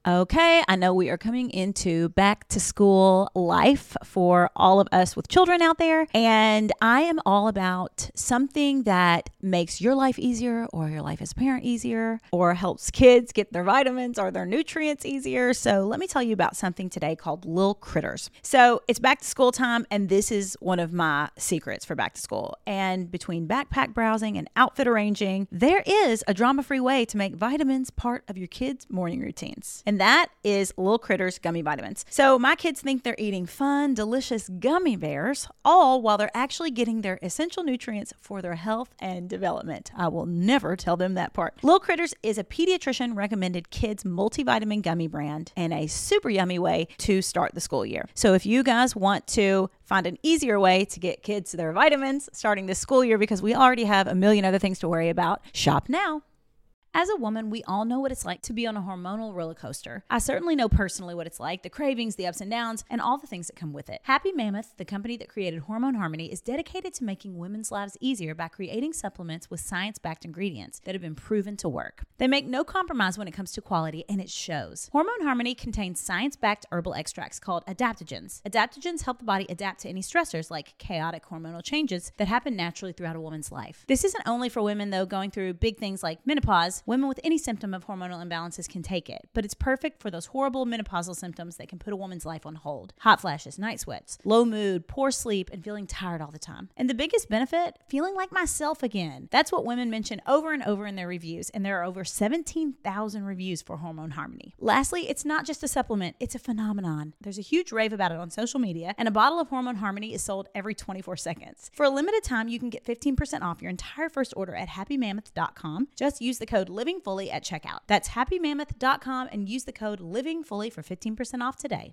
Okay, I know we are coming into back to school life for all of us with children out there, and I am all about something that makes your life easier or your life as a parent easier or helps kids get their vitamins or their nutrients easier. So let me tell you about something today called Lil Critters. So it's back to school time, and this is one of my secrets for back to school. And between backpack browsing and outfit arranging, there is a drama-free way to make vitamins part of your kids' morning routines. And that is Lil Critters gummy vitamins. So my kids think they're eating fun, delicious gummy bears, all while they're actually getting their essential nutrients for their health and development. I will never tell them that part. Lil Critters is a pediatrician recommended kids multivitamin gummy brand and a super yummy way to start the school year. So if you guys want to find an easier way to get kids their vitamins starting this school year, because we already have a million other things to worry about, shop now. As a woman, we all know what it's like to be on a hormonal roller coaster. I certainly know personally what it's like, the cravings, the ups and downs, and all the things that come with it. Happy Mammoth, the company that created Hormone Harmony, is dedicated to making women's lives easier by creating supplements with science-backed ingredients that have been proven to work. They make no compromise when it comes to quality, and it shows. Hormone Harmony contains science-backed herbal extracts called adaptogens. Adaptogens help the body adapt to any stressors like chaotic hormonal changes that happen naturally throughout a woman's life. This isn't only for women, though, going through big things like menopause. Women with any symptom of hormonal imbalances can take it, but it's perfect for those horrible menopausal symptoms that can put a woman's life on hold. Hot flashes, night sweats, low mood, poor sleep, and feeling tired all the time. And the biggest benefit, feeling like myself again. That's what women mention over and over in their reviews, and there are over 17,000 reviews for Hormone Harmony. Lastly, it's not just a supplement, it's a phenomenon. There's a huge rave about it on social media, and a bottle of Hormone Harmony is sold every 24 seconds. For a limited time, you can get 15% off your entire first order at happymammoth.com. Just use the code LIVINGFully at checkout. That's happymammoth.com and use the code LIVINGFully for 15% off today.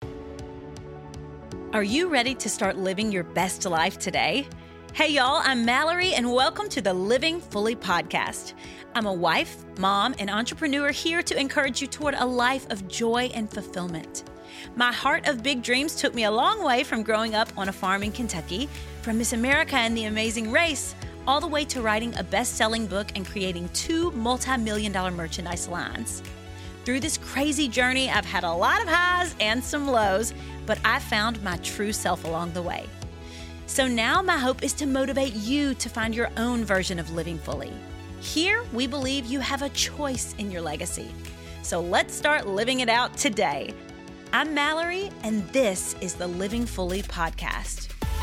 Are you ready to start living your best life today? Hey y'all, I'm Mallory and welcome to the Living Fully podcast. I'm a wife, mom, and entrepreneur here to encourage you toward a life of joy and fulfillment. My heart of big dreams took me a long way from growing up on a farm in Kentucky, from Miss America and the Amazing Race, all the way to writing a best-selling book and creating 2 multi-million-dollar merchandise lines. Through this crazy journey, I've had a lot of highs and some lows, but I found my true self along the way. So now my hope is to motivate you to find your own version of living fully. Here, we believe you have a choice in your legacy. So let's start living it out today. I'm Mallory, and this is the Living Fully podcast.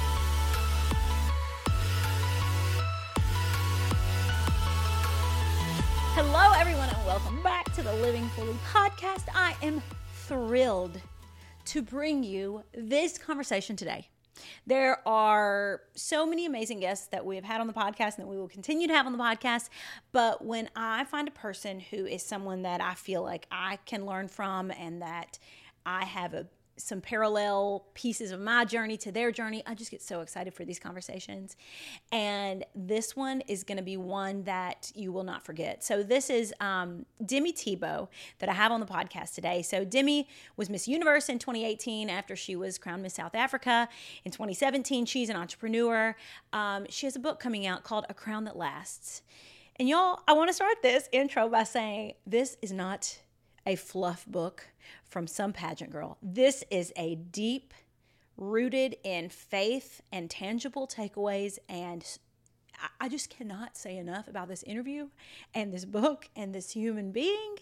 Hello, everyone, and welcome back to the Living Fully podcast. I am thrilled to bring you this conversation today. There are so many amazing guests that we have had on the podcast and that we will continue to have on the podcast. But when I find a person who is someone that I feel like I can learn from and that I have some parallel pieces of my journey to their journey, I just get so excited for these conversations. And this one is going to be one that you will not forget. So this is Demi Tebow that I have on the podcast today. So Demi was Miss Universe in 2018 after she was crowned Miss South Africa. In 2017, she's an entrepreneur. She has a book coming out called A Crown That Lasts. And y'all, I want to start this intro by saying this is not a fluff book from some pageant girl. This is a deep, rooted in faith and tangible takeaways, and I just cannot say enough about this interview and this book and this human being.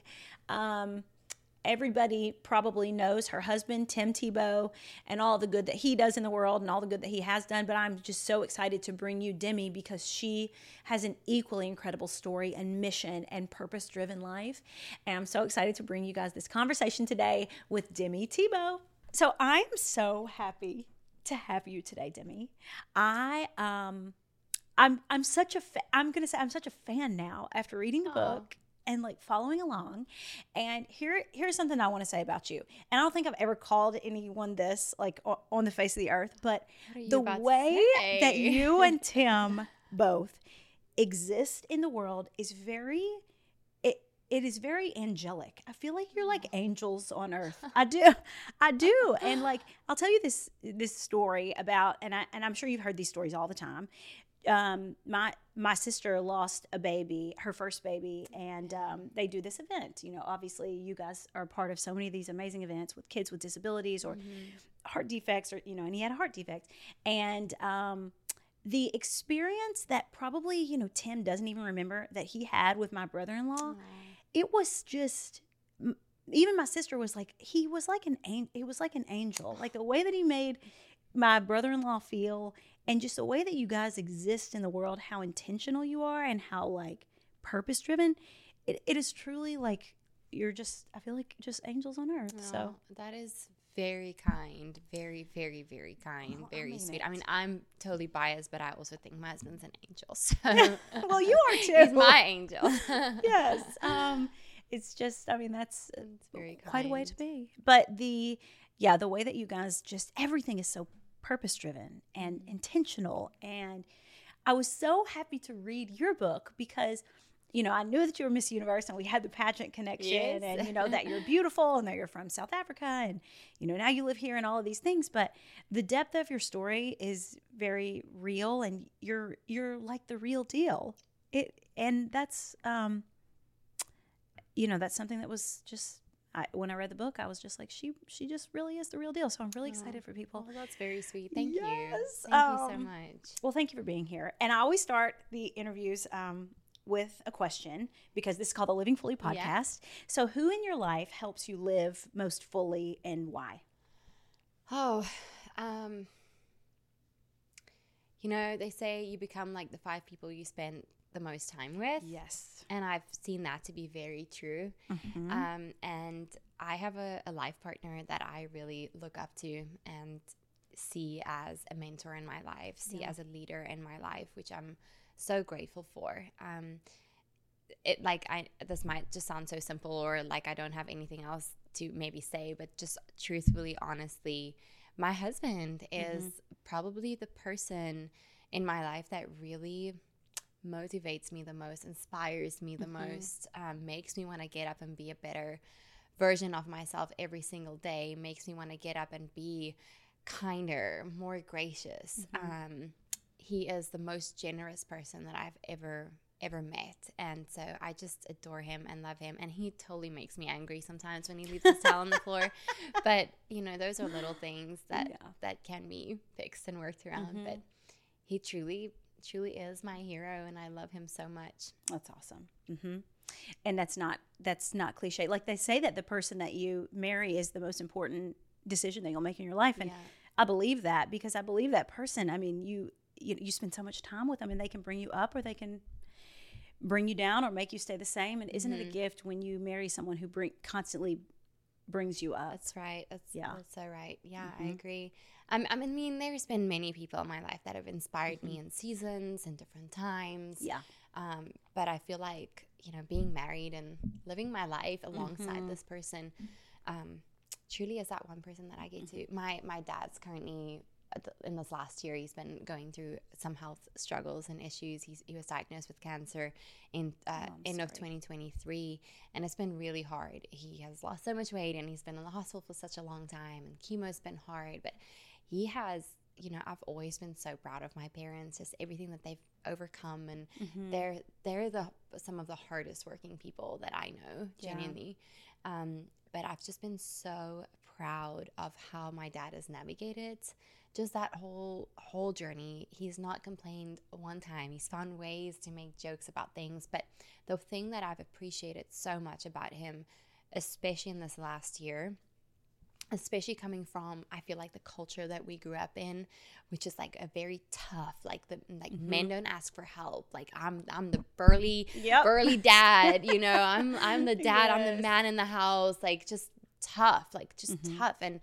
Everybody probably knows her husband, Tim Tebow, and all the good that he does in the world and all the good that he has done. But I'm just so excited to bring you Demi because she has an equally incredible story and mission and purpose-driven life. And I'm so excited to bring you guys this conversation today with Demi Tebow. So I am so happy to have you today, Demi. I'm such a fan now after reading the book and like following along. And here's something I want to say about you. And I don't think I've ever called anyone this like on the face of the earth, but the way that you and Tim both exist in the world is it is very angelic. I feel like you're like angels on earth. I do. And like, I'll tell you this story about, and I'm sure you've heard these stories all the time. my sister lost a baby, her first baby, and they do this event. You know, obviously, you guys are part of so many of these amazing events with kids with disabilities or heart defects, or and he had a heart defect, and the experience that probably Tim doesn't even remember that he had with my brother-in-law, it was just. Even my sister was like, he was like an angel. Like the way that he made my brother-in-law feel, and just the way that you guys exist in the world, how intentional you are and how like purpose driven, it is truly like you're just, I feel like just angels on earth. Oh, so that is very kind, very, very, very kind, very sweet. I mean, I'm totally biased, but I also think my husband's an angel. So well, you are too. He's my angel. Yes. It's just, I mean, that's very quite a way kind. to be. But the way that you guys just, everything is so purpose driven and intentional. And I was so happy to read your book because, I knew that you were Miss Universe and we had the pageant connection, Yes. and, that you're beautiful and that you're from South Africa and, now you live here and all of these things. But the depth of your story is very real, and you're like the real deal. And that's, that's something that was just, when I read the book, I was just like, she just really is the real deal. So I'm really excited for people. Well, that's very sweet. Thank you. Yes. Thank you so much. Well, thank you for being here. And I always start the interviews with a question, because this is called the Living Fully podcast. So who in your life helps you live most fully, and why? Oh, they say you become like the 5 people you spend the most time with. Yes. And I've seen that to be very true. And I have a life partner that I really look up to and see as a mentor in my life, see as a leader in my life, which I'm so grateful for. This might just sound so simple, or like I don't have anything else to maybe say, but just truthfully, honestly, my husband is probably the person in my life that really motivates me the most, inspires me the most, makes me want to get up and be a better version of myself every single day, makes me want to get up and be kinder, more gracious. He is the most generous person that I've ever met, and so I just adore him and love him. And he totally makes me angry sometimes when he leaves his towel on the floor, but those are little things that can be fixed and worked around. But he truly is my hero, and I love him so much. That's awesome. And that's not cliche. Like they say that the person that you marry is the most important decision that you'll make in your life, and I believe that, because I believe that person. I mean, you spend so much time with them, and they can bring you up, or they can bring you down, or make you stay the same. And isn't it a gift when you marry someone who constantly brings you up? That's right. That's so right. Yeah, I agree. I mean, there's been many people in my life that have inspired me in seasons and different times. Yeah. But I feel like, being married and living my life alongside this person truly is that one person that I get to. My dad's currently, in this last year, he's been going through some health struggles and issues. He was diagnosed with cancer in end of 2023, and it's been really hard. He has lost so much weight, and he's been in the hospital for such a long time, and chemo's been hard, but he has, I've always been so proud of my parents, just everything that they've overcome, and they're some of the hardest working people that I know, genuinely. But I've just been so proud of how my dad has navigated just that whole journey. He's not complained one time. He's found ways to make jokes about things. But the thing that I've appreciated so much about him, especially in this last year, especially coming from, I feel like, the culture that we grew up in, which is like a very tough, like men don't ask for help. Like I'm the burly dad, I'm the dad, I'm the man in the house, like just tough, tough. And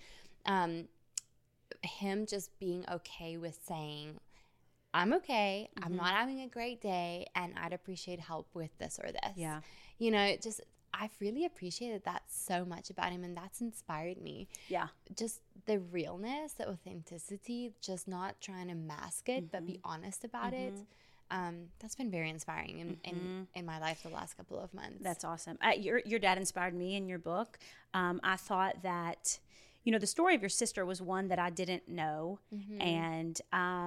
him just being okay with saying, I'm okay, I'm not having a great day, and I'd appreciate help with this or this. Yeah. I've really appreciated that so much about him, and that's inspired me. Yeah. Just the realness, the authenticity, just not trying to mask it, but be honest about it. That's been very inspiring in my life the last couple of months. That's awesome. Your dad inspired me in your book. I thought that, the story of your sister was one that I didn't know. And,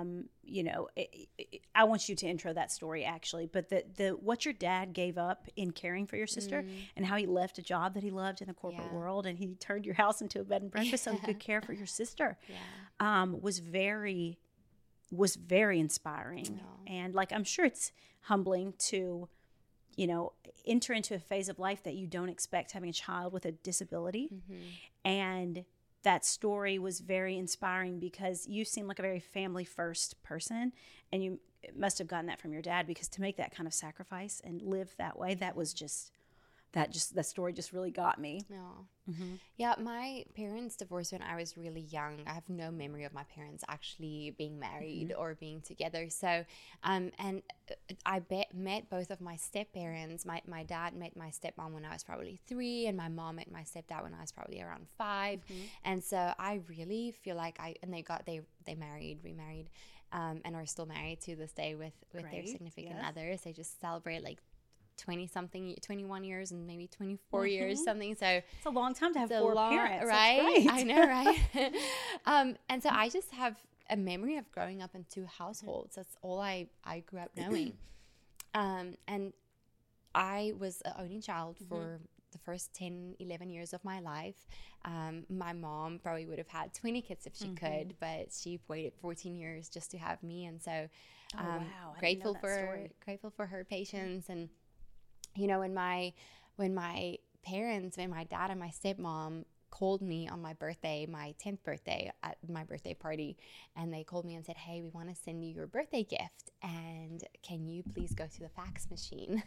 I want you to intro that story actually, but the what your dad gave up in caring for your sister and how he left a job that he loved in the corporate world, and he turned your house into a bed and breakfast so he could care for your sister, was very inspiring. And like, I'm sure it's humbling to, enter into a phase of life that you don't expect, having a child with a disability. And that story was very inspiring because you seem like a very family first person, and you must have gotten that from your dad, because to make that kind of sacrifice and live that way, that story just really got me. Yeah, my parents divorced when I was really young. I have no memory of my parents actually being married or being together. So, and I met both of my step-parents. My dad met my stepmom when I was probably 3, and my mom met my stepdad when I was probably around 5. And so I really feel like they remarried, and are still married to this day with their significant others. They just celebrate like 21 years and maybe 24 years, something. So it's a long time to have 4 parents, right? I know, right? And so I just have a memory of growing up in 2 households. That's all I grew up knowing. And I was an only child for the first 10, 11 years of my life. My mom probably would have had 20 kids if she could, but she waited 14 years just to have me. And so grateful for her patience. And when my dad and my stepmom called me on my birthday, my 10th birthday, at my birthday party, and they called me and said, hey, we want to send you your birthday gift, and can you please go to the fax machine?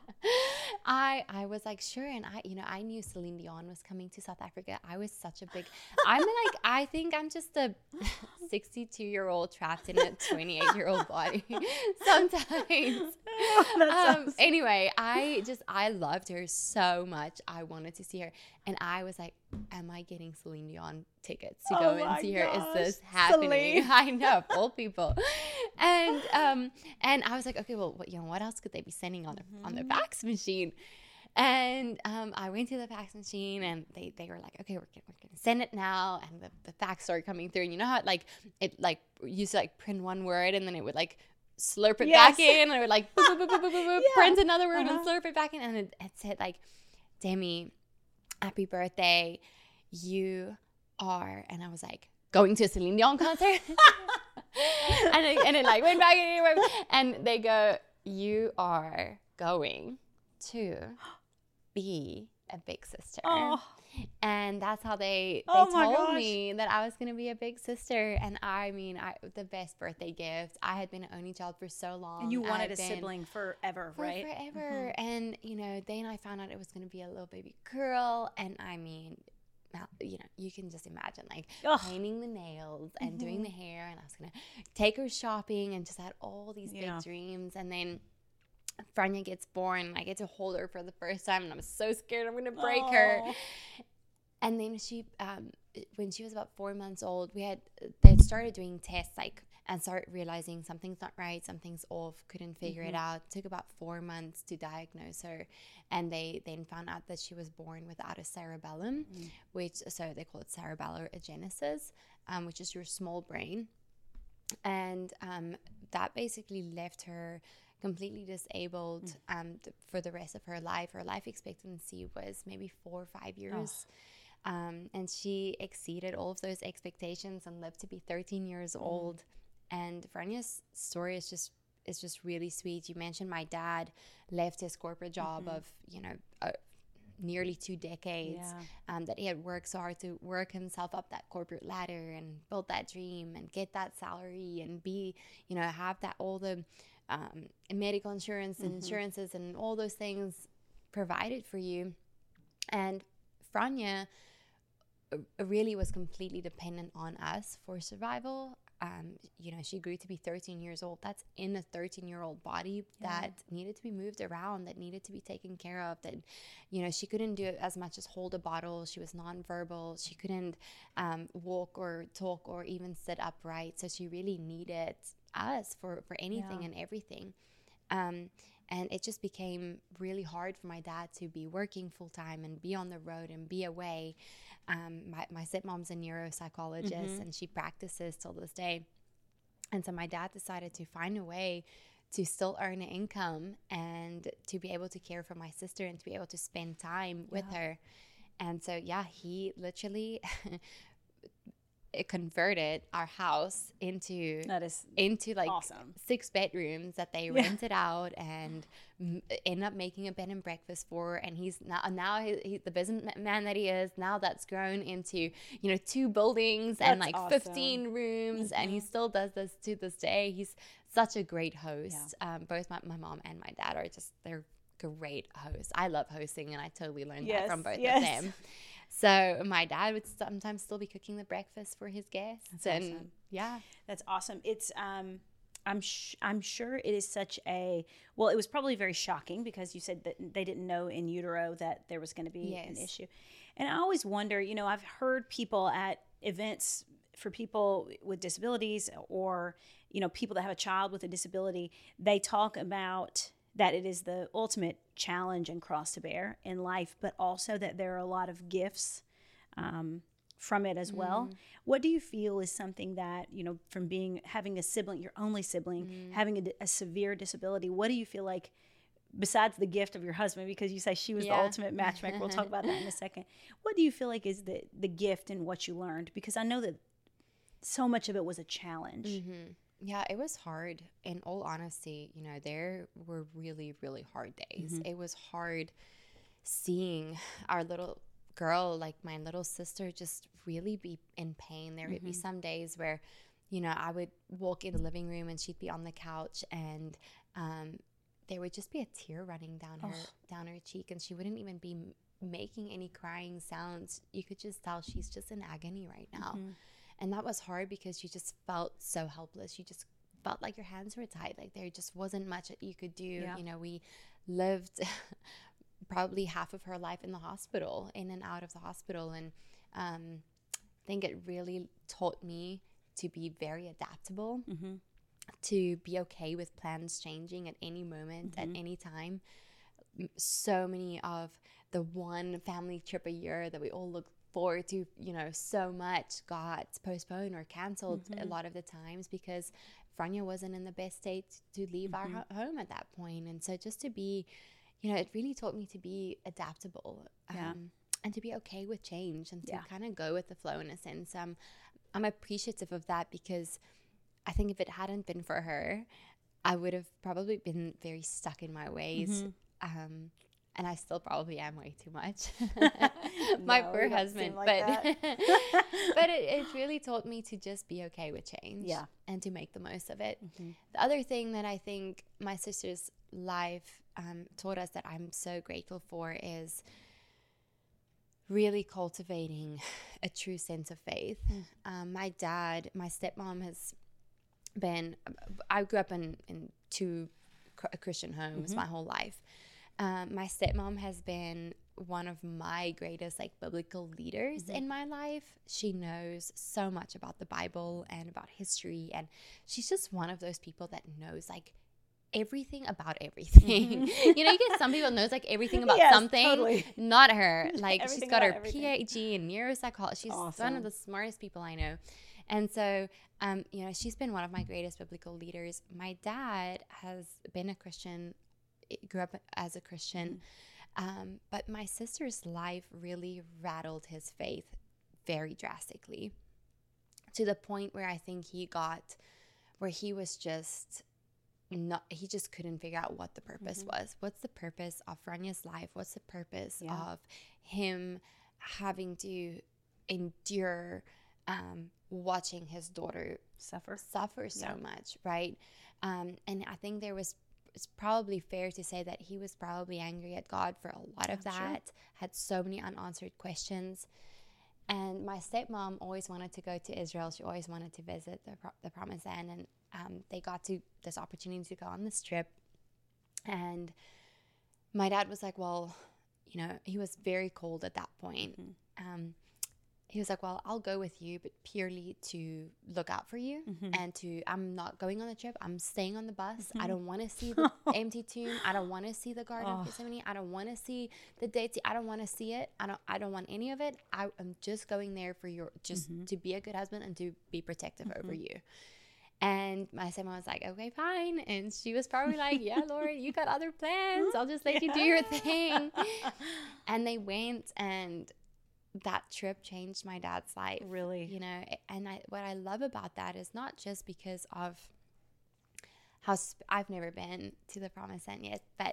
I was like, sure. And I knew Celine Dion was coming to South Africa. I was such a big, I think I'm just a 62-year-old trapped in a 28-year-old body sometimes. Anyway, I loved her so much. I wanted to see her. And I was like, am I getting Celine Dion tickets to go and see her? Is this happening? Celine. I know, of all people. And I was like, okay, well, what else could they be sending on the fax machine? And I went to the fax machine, and they were like, okay, we're gonna send it now. And the fax started coming through, and you know how it used to print one word, and then it would slurp it back in, and it would boop, boop, boop, boop, boop, boop, print another word and slurp it back in, and it said Demi, happy birthday, you are, and I was like, going to a Celine Dion concert? and it went back in, and they go, you are going to be a big sister. And that's how they told me that I was going to be a big sister. And the best birthday gift. I had been an only child for so long. And you wanted a sibling forever, right? Forever. And, then I found out it was going to be a little baby girl. And now, you can just imagine painting the nails and doing the hair. And I was going to take her shopping and just had all these big dreams. And then Franya gets born, and I get to hold her for the first time, and I'm so scared I'm gonna break her. And then she, when she was about 4 months old, they had started doing tests, and started realizing something's not right, something's off, couldn't figure it out. It took about 4 months to diagnose her, and they then found out that she was born without a cerebellum, so they call it cerebellar agenesis, which is your small brain, and that basically left her completely disabled for the rest of her life. Her life expectancy was maybe 4 or 5 years. And she exceeded all of those expectations and lived to be 13 years old. And Franya's story is just really sweet. You mentioned my dad left his corporate job of, nearly 2 decades, that he had worked so hard to work himself up that corporate ladder and build that dream and get that salary and be, have that all the medical insurance and insurances and all those things provided for you. And Franya really was completely dependent on us for survival. She grew to be 13 years old. That's in a 13-year-old body that needed to be moved around, that needed to be taken care of, that, she couldn't do as much as hold a bottle. She was nonverbal. She couldn't walk or talk or even sit upright. So she really needed us for anything and everything. And it just became really hard for my dad to be working full time and be on the road and be away. My stepmom's a neuropsychologist, and she practices till this day. And so my dad decided to find a way to still earn an income and to be able to care for my sister and to be able to spend time with her. And so, he literally it converted our house into like awesome. 6 bedrooms that they rented out and end up making a bed and breakfast for. And he's he the businessman that he is now, that's grown into 2 buildings and like awesome. 15 rooms, and he still does this to this day. He's such a great host. Both my mom and my dad they're great hosts. I love hosting, and I totally learned that from both of them. So my dad would sometimes still be cooking the breakfast for his guests. That's awesome. That's awesome. It's I'm sure it is such a, well, it was probably very shocking because you said that they didn't know in utero that there was going to be an issue. And I always wonder, I've heard people at events for people with disabilities or, people that have a child with a disability, they talk about that it is the ultimate challenge and cross to bear in life, but also that there are a lot of gifts from it as well. What do you feel is something that, from having a sibling, your only sibling, having a severe disability, what do you feel like, besides the gift of your husband, because you say she was the ultimate matchmaker, we'll talk about that in a second. What do you feel like is the gift in what you learned? Because I know that so much of it was a challenge. Yeah, it was hard. In all honesty, there were really, really hard days. It was hard seeing our little girl, like my little sister, just really be in pain. There would be some days where, I would walk in the living room and she'd be on the couch, and there would just be a tear running down her cheek, and she wouldn't even be making any crying sounds. You could just tell she's just in agony right now. And that was hard because you just felt so helpless. You just felt like your hands were tied. Like there just wasn't much that you could do. We lived probably half of her life in the hospital, in and out of the hospital. And I think it really taught me to be very adaptable, to be okay with plans changing at any moment, at any time. So many of the one family trip a year that we all look forward to, so much got postponed or canceled a lot of the times because Franja wasn't in the best state to leave our home at that point. And so just to be, it really taught me to be adaptable and to be okay with change and to kind of go with the flow in a sense. I'm appreciative of that because I think if it hadn't been for her, I would have probably been very stuck in my ways. And I still probably am way too much. My poor husband. Like but it really taught me to just be okay with change and to make the most of it. The other thing that I think my sister's life taught us that I'm so grateful for is really cultivating a true sense of faith. My stepmom has been, I grew up in 2 Christian homes my whole life. My stepmom has been one of my greatest biblical leaders in my life. She knows so much about the Bible and about history, and she's just one of those people that knows everything about everything. You get some people knows everything about something. Totally. Not her. She's got her PhD in neuropsychology. She's one of the smartest people I know. And so, she's been one of my greatest biblical leaders. My dad has been a Christian, grew up as a Christian, but my sister's life really rattled his faith very drastically, to the point where I think he was just he just couldn't figure out what the purpose was. What's the purpose of Franja's life? What's the purpose of him having to endure watching his daughter suffer so much, right? And I think it's probably fair to say that he was probably angry at God for a lot of that, had so many unanswered questions. And my stepmom always wanted to go to Israel. She always wanted to visit the Promised Land. And they got to this opportunity to go on this trip. And my dad was like, well, he was very cold at that point. he was like, well, I'll go with you, but purely to look out for you and I'm not going on the trip. I'm staying on the bus. I don't want to see the empty tomb. I don't want to see the Garden of Gethsemane. I don't want to see the Dead Sea. I don't want to see it. I don't want any of it. I'm just going there for to be a good husband and to be protective over you. And my stepmom was like, okay, fine. And she was probably like, yeah, Lord, you got other plans. I'll just let you do your thing. And they went, and that trip changed my dad's life. Really? You know, and what I love about that is not just because of how I've never been to the Promised Land yet, but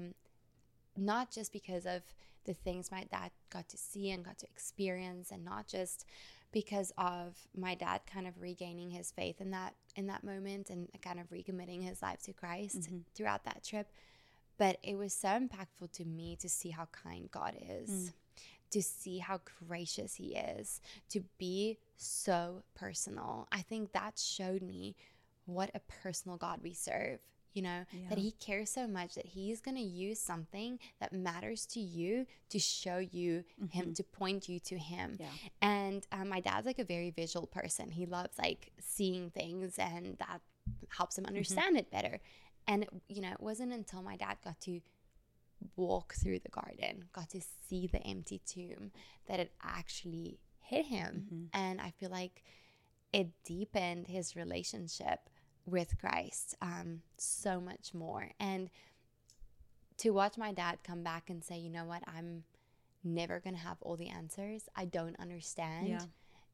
not just because of the things my dad got to see and got to experience, and not just because of my dad kind of regaining his faith in that moment and kind of recommitting his life to Christ throughout that trip. But it was so impactful to me to see how kind God is, to see how gracious he is, to be so personal. I think that showed me what a personal God we serve. You know, that he cares so much that he's going to use something that matters to you to show you him, to point you to him. Yeah. And my dad's like a very visual person. He loves like seeing things, and that helps him understand it better. And, you know, it wasn't until my dad got to walk through the garden, got to see the empty tomb, that it actually hit him. And I feel like it deepened his relationship with Christ so much more. And to watch my dad come back and say, you know what, I'm never gonna have all the answers. I don't understand.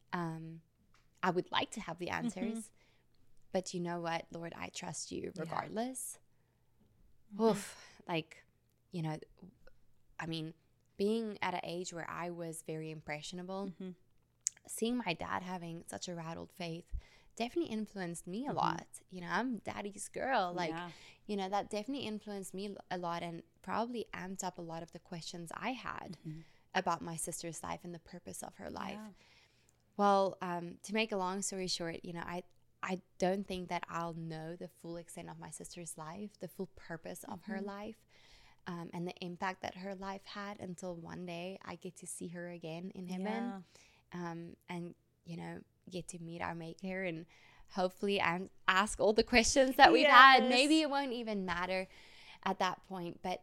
I would like to have the answers, but you know what, Lord, I trust you regardless. Oof, like, you know, I mean, being at an age where I was very impressionable, seeing my dad having such a rattled faith definitely influenced me a lot. You know, I'm daddy's girl. Like, you know, that definitely influenced me a lot, and probably amped up a lot of the questions I had about my sister's life and the purpose of her life. Well, to make a long story short, you know, I don't think that I'll know the full extent of my sister's life, the full purpose of her life, and the impact that her life had, until one day I get to see her again in heaven, and, you know, get to meet our maker, and hopefully ask all the questions that we've had. Maybe it won't even matter at that point, but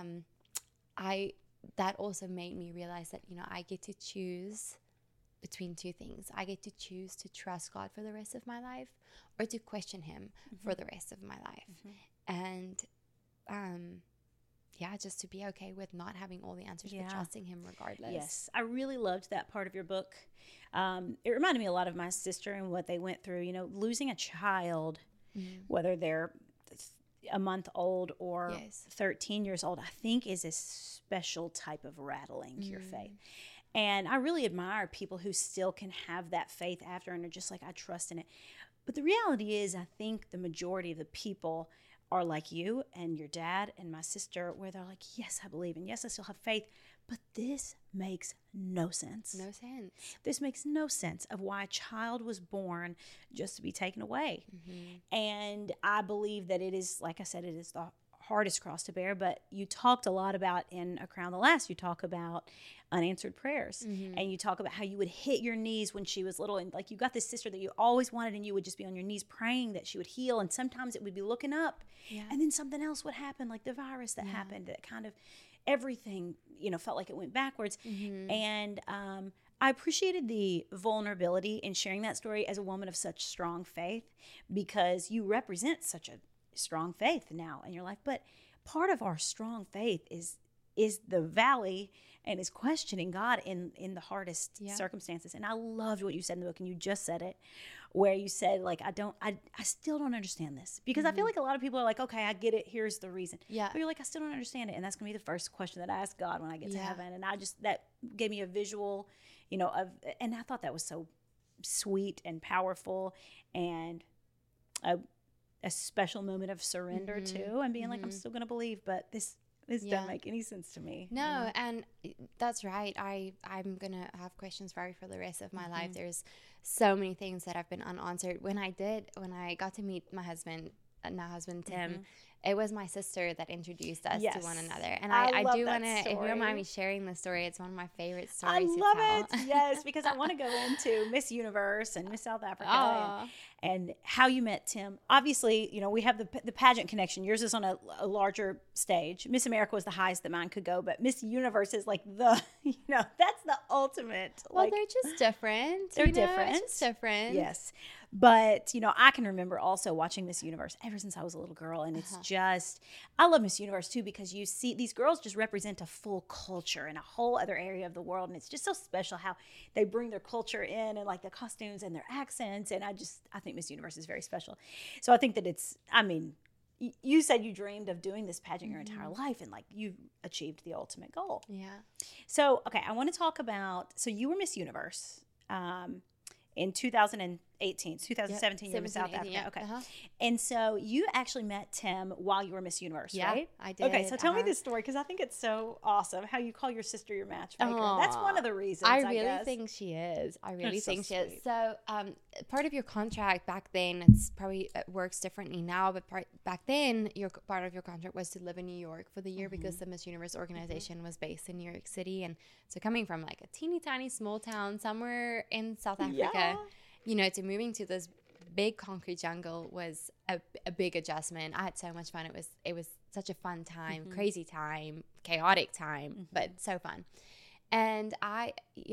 that also made me realize that, you know, I get to choose between two things. I get to choose to trust God for the rest of my life, or to question him for the rest of my life. And just to be okay with not having all the answers, but trusting him regardless. Yes, I really loved that part of your book. It reminded me a lot of my sister and what they went through. You know, losing a child, whether they're a month old or 13 years old, I think is a special type of rattling to your faith. And I really admire people who still can have that faith after and are just like, I trust in it. But the reality is, I think the majority of the people are like you and your dad and my sister, where they're like, yes, I believe, and yes, I still have faith, but this makes no sense. No sense. This makes no sense of why a child was born just to be taken away. And I believe that it is, like I said, it is the hardest cross to bear, but you talked a lot about, in A Crown of Lass, you talk about unanswered prayers, and you talk about how you would hit your knees when she was little, and like you got this sister that you always wanted, and you would just be on your knees praying that she would heal, and sometimes it would be looking up, and then something else would happen, like the virus that happened, that kind of everything, you know, felt like it went backwards. And I appreciated the vulnerability in sharing that story as a woman of such strong faith, because you represent such a strong faith now in your life. But part of our strong faith is the valley, and is questioning God in the hardest circumstances. And I loved what you said in the book, and you just said it, where you said, like, I still don't understand this, because I feel like a lot of people are like, okay, I get it, here's the reason. But you're like, I still don't understand it, and that's gonna be the first question that I ask God when I get to heaven. And that gave me a visual, you know, and I thought that was so sweet and powerful, and a special moment of surrender too, and being like, I'm still gonna believe, but this doesn't make any sense to me. No, you know? And that's right. I'm gonna have questions for the rest of my life. There's so many things that have been unanswered. When I got to meet my husband, now husband Tim, it was my sister that introduced us to one another. And I I love do that want to, if you story. don't mind me sharing the story, it's one of my favorite I stories love to tell. it. Yes, because I want to go into Miss Universe and Miss South Africa Aw. and how you met Tim. Obviously, you know, we have the pageant connection. Yours is on a larger stage. Miss America was the highest that mine could go, but Miss Universe is like the, you know, that's the ultimate. Well, like, they're just different. They're you know? different. It's just different. Yes. But, you know, I can remember also watching Miss Universe ever since I was a little girl. And it's just, I love Miss Universe too, because you see these girls just represent a full culture in a whole other area of the world. And it's just so special how they bring their culture in and like the costumes and their accents. And I think Miss Universe is very special. So I think that you said you dreamed of doing this pageant your entire life, and like you've achieved the ultimate goal. Yeah. So, okay, I want to talk about, so you were Miss Universe in 2018, 2017, you were Miss South 17, Africa. yeah. Okay. And so you actually met Tim while you were Miss Universe, Yeah, right? I did. Okay, so tell me this story, because I think it's so awesome how you call your sister your matchmaker. That's one of the reasons, I really guess. think she is. I really That's so think she is. sweet. So, part of your contract back then, it's probably it works differently now, but back then, part of your contract was to live in New York for the year because the Miss Universe organization was based in New York City. And so coming from like a teeny tiny small town somewhere in South Africa, Yeah. you know, to moving to this big concrete jungle was a big adjustment. I had so much fun. It was such a fun time, crazy time, chaotic time, but so fun. And I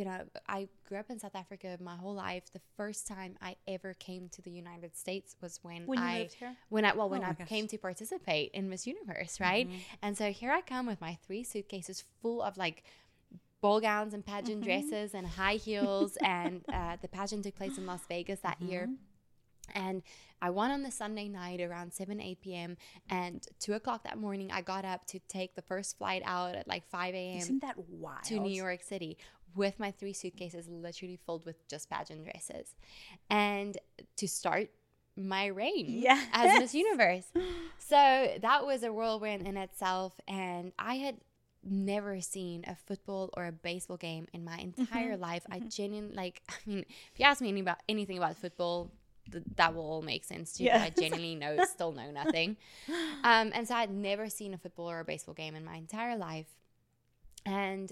grew up in South Africa my whole life. The first time I ever came to the United States was when you moved here? when I my gosh. came to participate in Miss Universe, right? And so here I come with my 3 suitcases full of like ball gowns and pageant dresses and high heels. And the pageant took place in Las Vegas that year. And I won on the Sunday night around 8 p.m. And 2 o'clock that morning, I got up to take the first flight out at like 5 a.m. Isn't that wild? to New York City with my 3 suitcases literally filled with just pageant dresses. And to start my reign as Miss Universe. So that was a whirlwind in itself. And I had never seen a football or a baseball game in my entire life. I genuinely, if you ask me anything about football, that will all make sense to you. But I genuinely still know nothing. And so I had never seen a football or a baseball game in my entire life. And,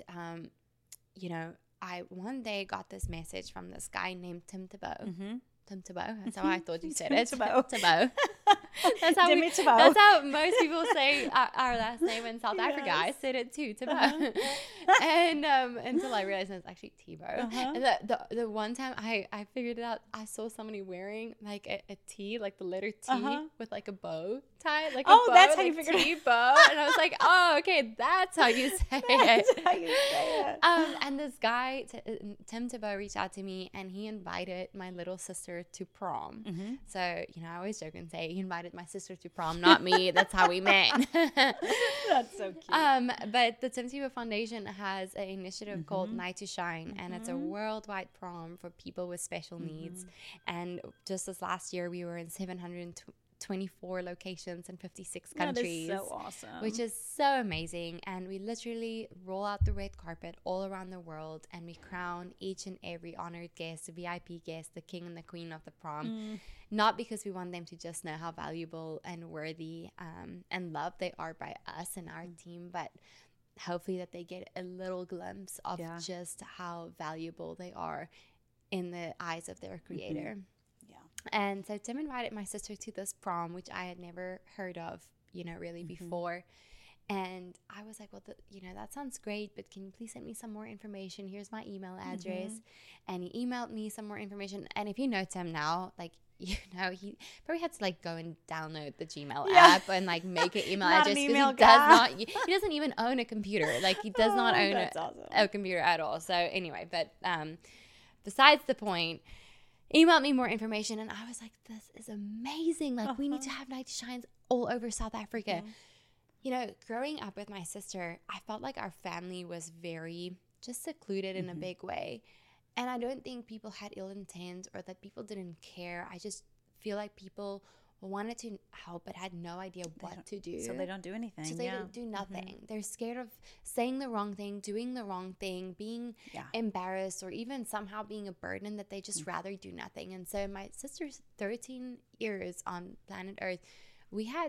you know, I one day got this message from this guy named Tim Tebow. Tim Tebow. That's how I thought you said it. Tebow. Tebow. That's how most people say our last name in South Africa. I said it too, Tebow. And until I realized it's actually Tebow. And the one time I figured it out, I saw somebody wearing like a T, like the letter T with like a bow tie, like a bow, that's how you like figured it T-bow. And I was like, oh, okay, that's how you say it. That's how you say it. And this guy, Tim Tebow, reached out to me, and he invited my little sister to prom. So, you know, I always joke and say he invited my sister to prom, not me. That's how we met. That's so cute. But the Tim Tebow Foundation has an initiative called Night to Shine, and it's a worldwide prom for people with special needs. And just this last year, we were in 724 locations in 56 countries. That is so awesome. Which is so amazing. And we literally roll out the red carpet all around the world, and we crown each and every honored guest, the VIP guest, the king and the queen of the prom. Not because we want them to just know how valuable and worthy and loved they are by us and our team, but hopefully that they get a little glimpse of just how valuable they are in the eyes of their creator. And so Tim invited my sister to this prom, which I had never heard of, you know, really before. And I was like, well, that sounds great, but can you please send me some more information? Here's my email address. And he emailed me some more information. And if you know Tim now, like, you know, he probably had to like go and download the Gmail app and like make an email address, because he doesn't even own a computer. Like, he does not own a computer at all. So anyway, but besides the point, emailed me more information, and I was like, this is amazing. Like, we need to have night shines all over South Africa. You know, growing up with my sister, I felt like our family was very just secluded in a big way. And I don't think people had ill intent or that people didn't care. I just feel like people wanted to help but had no idea what to do. So they don't do anything. So they don't do nothing. They're scared of saying the wrong thing, doing the wrong thing, being embarrassed, or even somehow being a burden, that they just rather do nothing. And so my sister's 13 years on planet Earth, we had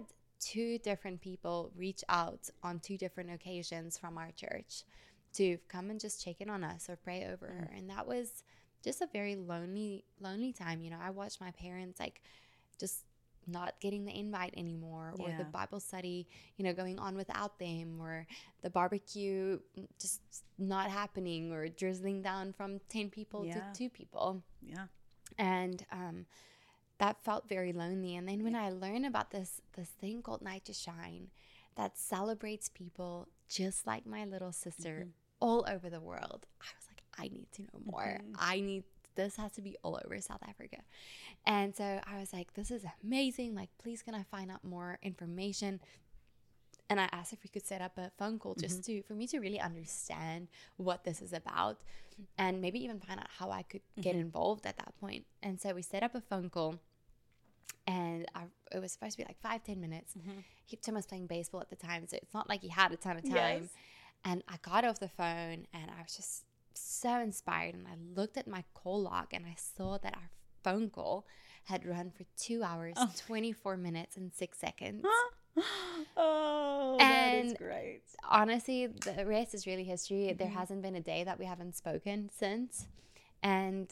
2 different people reach out on 2 different occasions from our church to come and just check in on us or pray over her. And that was just a very lonely time. You know, I watched my parents like just not getting the invite anymore, or the Bible study, you know, going on without them, or the barbecue just not happening, or drizzling down from 10 people to 2 people. Yeah. And that felt very lonely. And then when I learned about this thing called Night to Shine that celebrates people just like my little sister all over the world, I was like, I need to know more. This has to be all over South Africa. And so I was like, this is amazing. Like, please, can I find out more information? And I asked if we could set up a phone call just for me to really understand what this is about, and maybe even find out how I could get involved at that point. And so we set up a phone call, and it was supposed to be like 5-10 minutes. Tim was playing baseball at the time, so it's not like he had a ton of time. Yes. And I got off the phone, and I was just so inspired, and I looked at my call log, and I saw that our phone call had run for 2 hours, 24 minutes, and 6 seconds. Oh, and that is great. Honestly, the rest is really history. There hasn't been a day that we haven't spoken since. And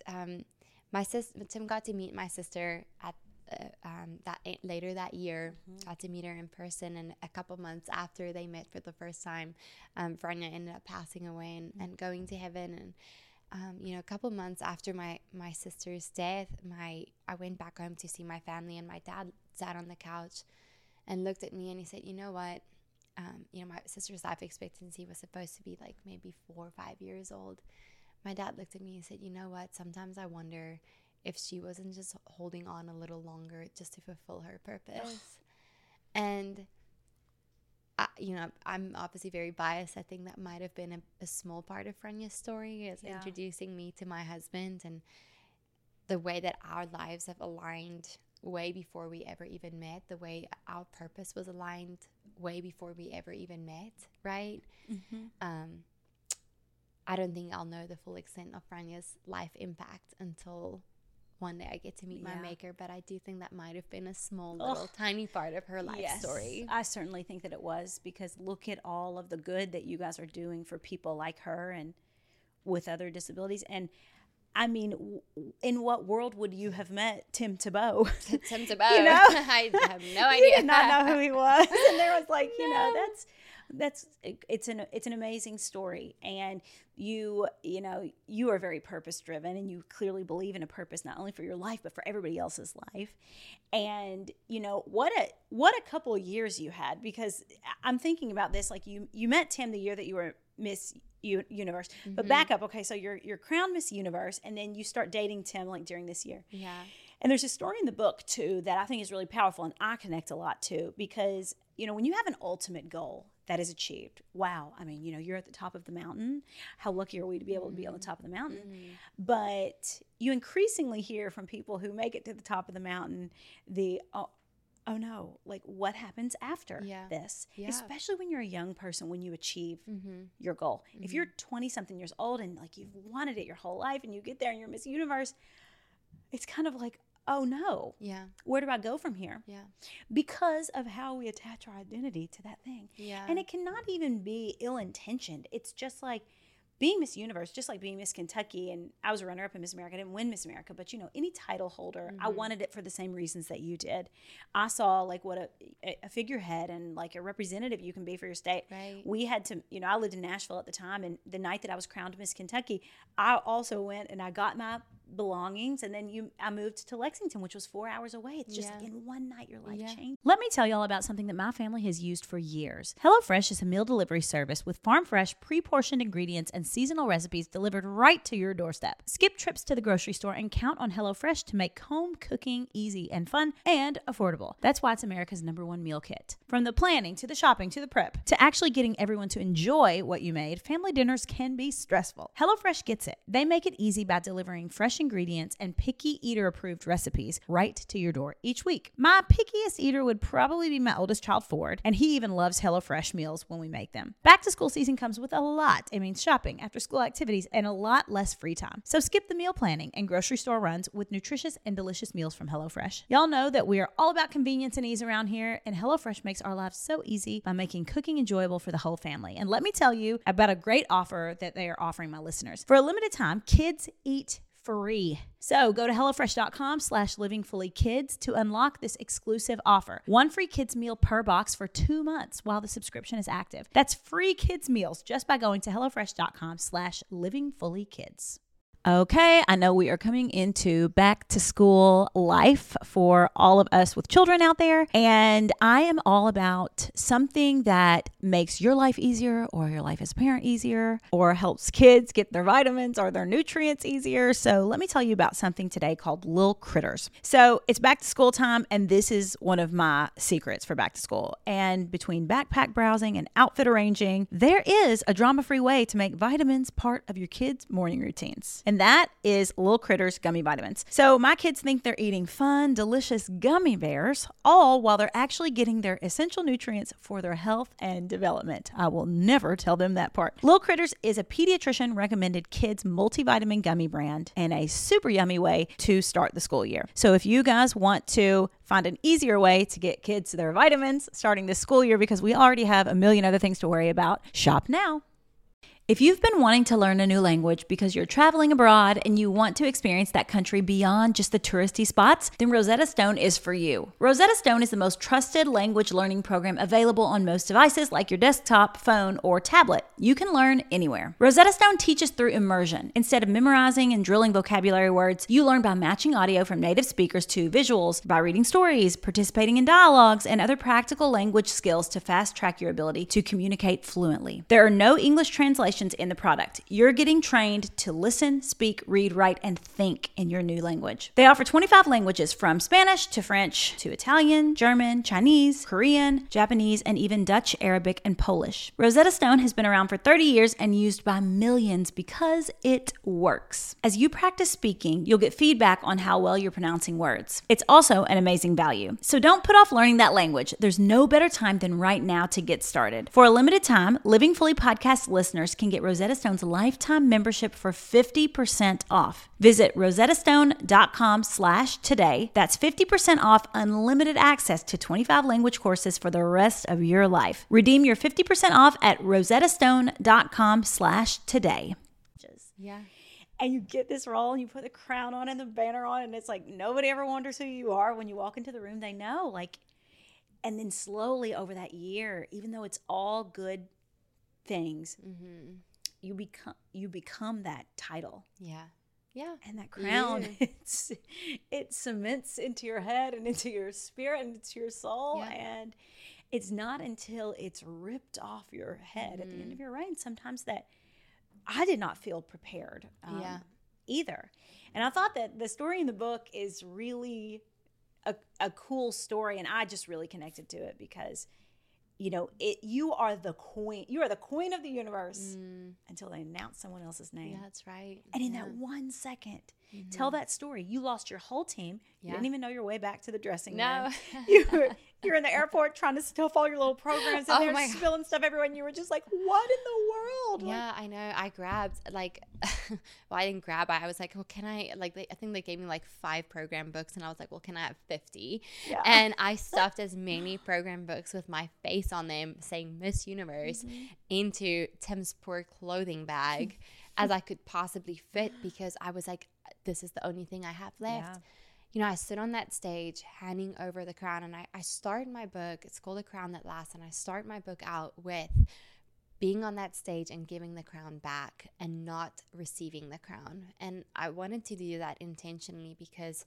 Tim got to meet my sister at later that year. Got to meet her in person, and a couple months after they met for the first time, Franja ended up passing away and going to heaven. And you know, a couple months after my sister's death, I went back home to see my family, and my dad sat on the couch and looked at me, and he said, you know what, you know, my sister's life expectancy was supposed to be like maybe 4 or 5 years old. My dad looked at me and said, you know what, sometimes I wonder if she wasn't just holding on a little longer just to fulfill her purpose. And you know, I'm obviously very biased. I think that might have been a small part of Franja's story, is introducing me to my husband, and the way that our lives have aligned way before we ever even met, the way our purpose was aligned way before we ever even met, right? I don't think I'll know the full extent of Franja's life impact until one day I get to meet my maker, but I do think that might have been a small little tiny part of her life story. I certainly think that it was, because look at all of the good that you guys are doing for people like her and with other disabilities. And I mean, in what world would you have met Tim Tebow? Tim Tebow. You know? I have no idea. You did not know who he was. And there was like, you know, it's an amazing story. And you know, you are very purpose driven, and you clearly believe in a purpose, not only for your life, but for everybody else's life. And, you know, what a couple of years you had, because I'm thinking about this, like you met Tim the year that you were Miss Universe, but back up. Okay. So you're crowned Miss Universe, and then you start dating Tim like during this year. Yeah. And there's a story in the book too that I think is really powerful, and I connect a lot to, because, you know, when you have an ultimate goal that is achieved, wow. I mean, you know, you're at the top of the mountain. How lucky are we to be able to be on the top of the mountain? But you increasingly hear from people who make it to the top of the mountain, oh no, like what happens after this? Especially when you're a young person, when you achieve your goal. If you're 20 something years old and like you've wanted it your whole life, and you get there and you're Miss Universe, it's kind of like, oh no, where do I go from here? Because of how we attach our identity to that thing. And it cannot even be ill-intentioned. It's just like being Miss Universe, just like being Miss Kentucky, and I was a runner-up in Miss America. I didn't win Miss America, but, you know, any title holder, I wanted it for the same reasons that you did. I saw like what a figurehead and like a representative you can be for your state. Right. We had to, you know, I lived in Nashville at the time, and the night that I was crowned Miss Kentucky, I also went and I got my belongings, and then I moved to Lexington, which was 4 hours away. It's just like in one night your life changed. Let me tell y'all about something that my family has used for years. HelloFresh is a meal delivery service with farm fresh, pre-portioned ingredients and seasonal recipes delivered right to your doorstep. Skip trips to the grocery store and count on HelloFresh to make home cooking easy and fun and affordable. That's why it's America's #1 meal kit. From the planning to the shopping to the prep to actually getting everyone to enjoy what you made, family dinners can be stressful. HelloFresh gets it. They make it easy by delivering fresh ingredients and picky eater approved recipes right to your door each week. My pickiest eater would probably be my oldest child, Ford, and he even loves HelloFresh meals when we make them. Back to school season comes with a lot. It means shopping, after school activities, and a lot less free time. So skip the meal planning and grocery store runs with nutritious and delicious meals from HelloFresh. Y'all know that we are all about convenience and ease around here, and HelloFresh makes our lives so easy by making cooking enjoyable for the whole family. And let me tell you about a great offer that they are offering my listeners. For a limited time, kids eat free. So go to HelloFresh.com/livingfullykids to unlock this exclusive offer. 1 free kids meal per box for 2 months while the subscription is active. That's free kids meals just by going to HelloFresh.com/livingfullykids. Okay, I know we are coming into back to school life for all of us with children out there, and I am all about something that makes your life easier or your life as a parent easier or helps kids get their vitamins or their nutrients easier. So let me tell you about something today called Lil Critters. So it's back to school time, and this is one of my secrets for back to school. And between backpack browsing and outfit arranging, there is a drama-free way to make vitamins part of your kids' morning routines. And that is Lil Critters gummy vitamins. So my kids think they're eating fun, delicious gummy bears, all while they're actually getting their essential nutrients for their health and development. I will never tell them that part. Lil Critters is a pediatrician recommended kids multivitamin gummy brand and a super yummy way to start the school year. So if you guys want to find an easier way to get kids their vitamins starting this school year, because we already have a million other things to worry about, shop now. If you've been wanting to learn a new language because you're traveling abroad and you want to experience that country beyond just the touristy spots, then Rosetta Stone is for you. Rosetta Stone is the most trusted language learning program available on most devices like your desktop, phone, or tablet. You can learn anywhere. Rosetta Stone teaches through immersion. Instead of memorizing and drilling vocabulary words, you learn by matching audio from native speakers to visuals, by reading stories, participating in dialogues, and other practical language skills to fast track your ability to communicate fluently. There are no English translations in the product. You're getting trained to listen, speak, read, write, and think in your new language. They offer 25 languages from Spanish to French to Italian, German, Chinese, Korean, Japanese, and even Dutch, Arabic, and Polish. Rosetta Stone has been around for 30 years and used by millions because it works. As you practice speaking, you'll get feedback on how well you're pronouncing words. It's also an amazing value. So don't put off learning that language. There's no better time than right now to get started. For a limited time, Living Fully podcast listeners can get Rosetta Stone's lifetime membership for 50% off. Visit rosettastone.com/today. That's 50% off unlimited access to 25 language courses for the rest of your life. Redeem your 50% off at rosettastone.com/today. Yeah. And you get this role and you put the crown on and the banner on, and it's like nobody ever wonders who you are. When you walk into the room, they know. Like, and then slowly over that year, even though it's all good things, you become that title. Yeah. Yeah. And that crown, it cements into your head and into your spirit and into your soul. Yeah. And it's not until it's ripped off your head at the end of your reign sometimes that I did not feel prepared either. And I thought that the story in the book is really a cool story, and I just really connected to it because you are the queen. You are the queen of the universe until they announce someone else's name. Yeah, that's right. And in that 1 second, tell that story. You lost your whole team. You didn't even know your way back to the dressing room. You're in the airport trying to stuff all your little programs in there, spilling stuff everywhere, and you were just like, what in the world? Yeah, I know. I grabbed, I didn't grab. I was like, well, can I, I think they gave me 5 program books, and I was like, well, can I have 50? Yeah. And I stuffed as many program books with my face on them saying Miss Universe into Tim's poor clothing bag as I could possibly fit, because I was like, this is the only thing I have left. Yeah. I stood on that stage handing over the crown, and I started my book. It's called A Crown That Lasts, and I start my book out with being on that stage and giving the crown back and not receiving the crown. And I wanted to do that intentionally because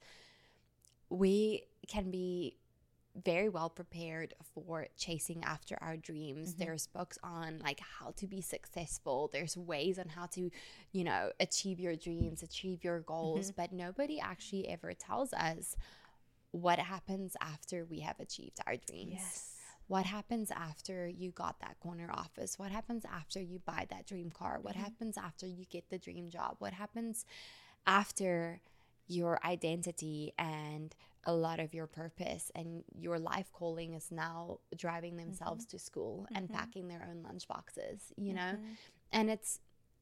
we can be very well prepared for chasing after our dreams. There's books on how to be successful. There's ways on how to, achieve your dreams, achieve your goals, but nobody actually ever tells us what happens after we have achieved our dreams. Yes. What happens after you got that corner office? What happens after you buy that dream car? What happens after you get the dream job? What happens after your identity and a lot of your purpose and your life calling is now driving themselves to school and packing their own lunch boxes, you know? And it's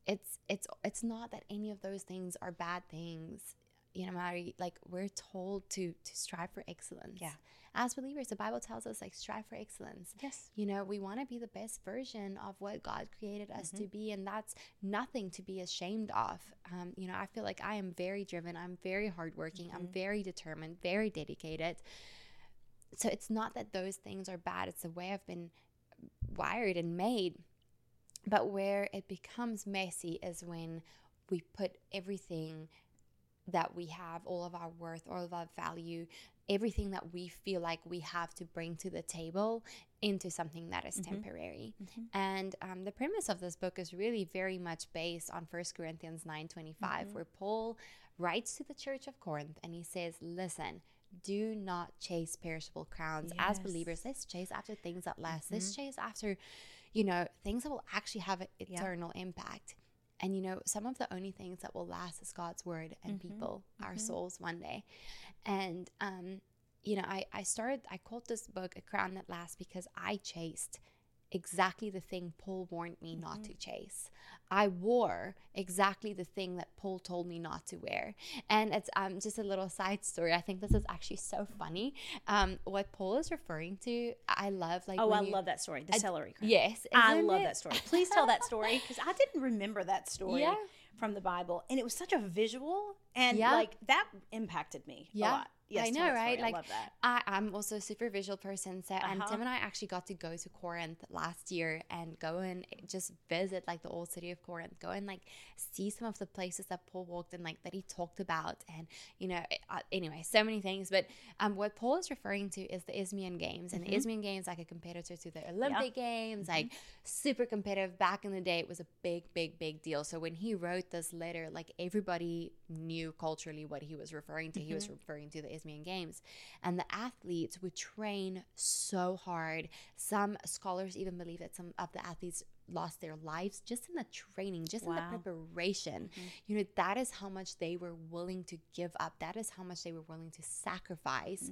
not that any of those things are bad things. You know, Mary, like we're told to strive for excellence. Yeah. As believers, the Bible tells us like strive for excellence. Yes. You know, we want to be the best version of what God created us to be, and that's nothing to be ashamed of. You know, I feel like I am very driven. I'm very hardworking. I'm very determined, very dedicated. So it's not that those things are bad. It's the way I've been wired and made. But where it becomes messy is when we put everything that we have, all of our worth, all of our value, everything that we feel like we have to bring to the table into something that is temporary. And the premise of this book is really very much based on 1 Corinthians 9:25, where Paul writes to the church of Corinth and he says, listen, do not chase perishable crowns. As believers, let's chase after things that last. Let's chase after, you know, things that will actually have an eternal impact. And, you know, some of the only things that will last is God's word and people, our souls one day. And, you know, I called this book A Crown That Lasts because I chased exactly the thing Paul warned me not to chase. I wore exactly the thing that Paul told me not to wear. And it's just a little side story. I think this is actually so funny. What Paul is referring to, I love like. Oh, I love that story. The celery crown. Yes, I love that story. Please tell that story because I didn't remember that story from the Bible, and it was such a visual and like that impacted me a lot. Yes, I know, right? Like, I love that. I'm also a super visual person. So, and Tim and I actually got to go to Corinth last year and go and just visit like the old city of Corinth, go and like see some of the places that Paul walked and like that he talked about. And, you know, anyway, so many things. But what Paul is referring to is the Isthmian Games. And the Isthmian Games, like a competitor to the Olympic Games, like super competitive. Back in the day, it was a big deal. So when he wrote this letter, like everybody knew culturally what he was referring to. He was referring to the Isthmian Games, and the athletes would train so hard. Some scholars even believe that some of the athletes lost their lives just in the training, just in the preparation. You know, that is how much they were willing to give up. That is how much they were willing to sacrifice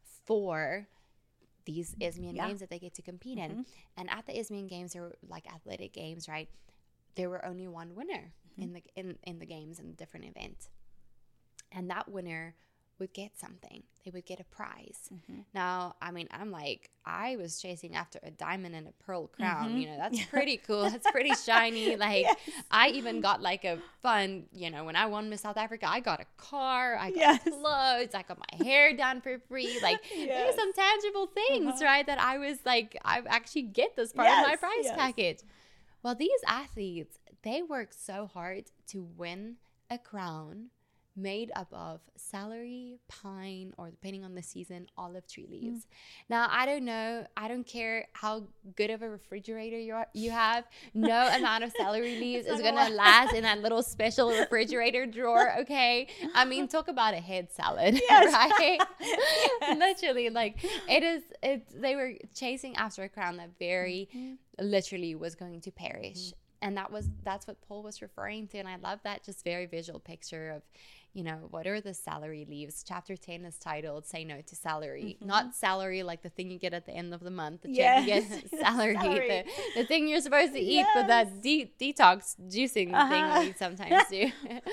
for these Isthmian Games that they get to compete in. And at the Isthmian Games, they were like athletic games, right? There were only one winner in the games in the different event, and that winner would get something. They would get a prize. Now, I mean, I was chasing after a diamond and a pearl crown. You know, that's pretty cool. That's pretty shiny. Like, I even got like a fun, you know, when I won Miss South Africa, I got a car, I got clothes, I got my hair done for free. Like, there's some tangible things, right? That I was like, I actually get this part of my prize package. Well, these athletes, they work so hard to win a crown made up of celery, pine, or depending on the season, olive tree leaves. Now, I don't know. I don't care how good of a refrigerator you have. No amount of celery leaves is going to last in that little special refrigerator drawer, okay? I mean, talk about a head salad, right? Literally, like, they were chasing after a crown that very literally was going to perish. And that's what Paul was referring to. And I love that just very visual picture of, you know, what are the celery leaves? Chapter 10 is titled Say No to Salary. Not salary like the thing you get at the end of the month. The check you get, salary. The thing you're supposed to eat, but that detox juicing thing we sometimes do.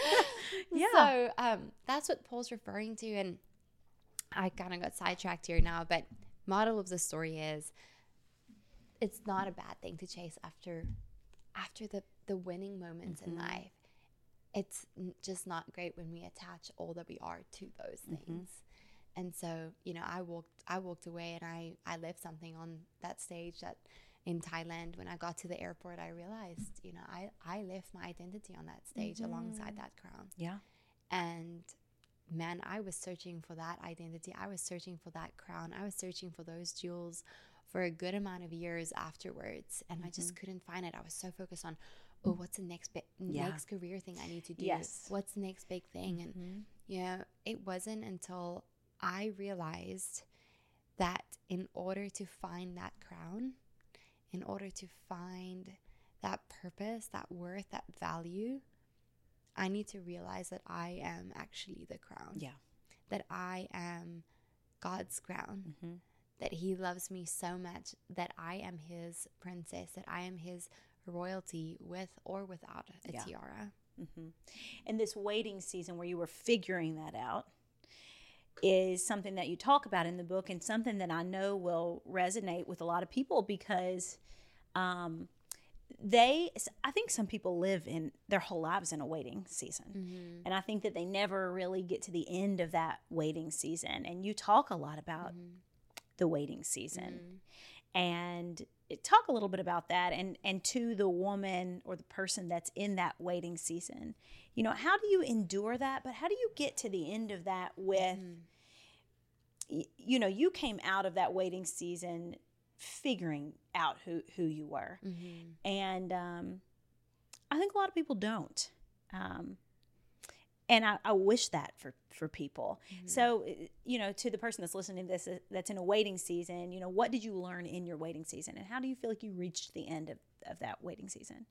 So that's what Paul's referring to. And I kind of got sidetracked here now, but model of the story is it's not a bad thing to chase after the winning moments in life. It's just not great when we attach all that we are to those things. And so, you know, I walked away and I left something on that stage that in Thailand. When I got to the airport, I realized, you know, I left my identity on that stage alongside that crown. Yeah. And man, I was searching for that identity. I was searching for that crown. I was searching for those jewels for a good amount of years afterwards. And I just couldn't find it. I was so focused on, what's the next career thing I need to do? What's the next big thing? And, you know, it wasn't until I realized that in order to find that crown, in order to find that purpose, that worth, that value, I need to realize that I am actually the crown. Yeah. That I am God's crown. Mm-hmm. That he loves me so much, that I am his princess, that I am his royalty with or without a tiara. Mm-hmm. And this waiting season where you were figuring that out is something that you talk about in the book, and something that I know will resonate with a lot of people, because I think some people live in their whole lives in a waiting season. Mm-hmm. And I think that they never really get to the end of that waiting season. And you talk a lot about the waiting season. And talk a little bit about that, and to the woman or the person that's in that waiting season. How do you endure that? But how do you get to the end of that with, you came out of that waiting season figuring out who you were. And I think a lot of people don't. And I wish that for people. So, to the person that's listening to this, that's in a waiting season, what did you learn in your waiting season? And how do you feel like you reached the end of that waiting season?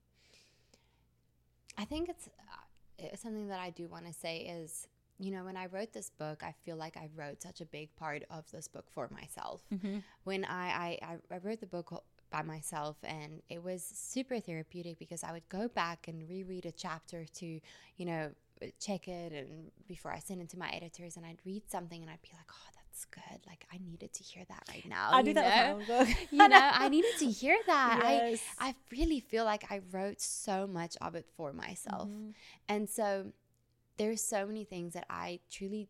I think it's something that I do want to say is, when I wrote this book, I feel like I wrote such a big part of this book for myself. When I wrote the book by myself, and it was super therapeutic, because I would go back and reread a chapter to, check it, and before I send it to my editors, and I'd read something and I'd be like, oh, that's good. Like, I needed to hear that right now. I do that with my own book. I needed to hear that. Yes. I really feel like I wrote so much of it for myself. And so there's so many things that I truly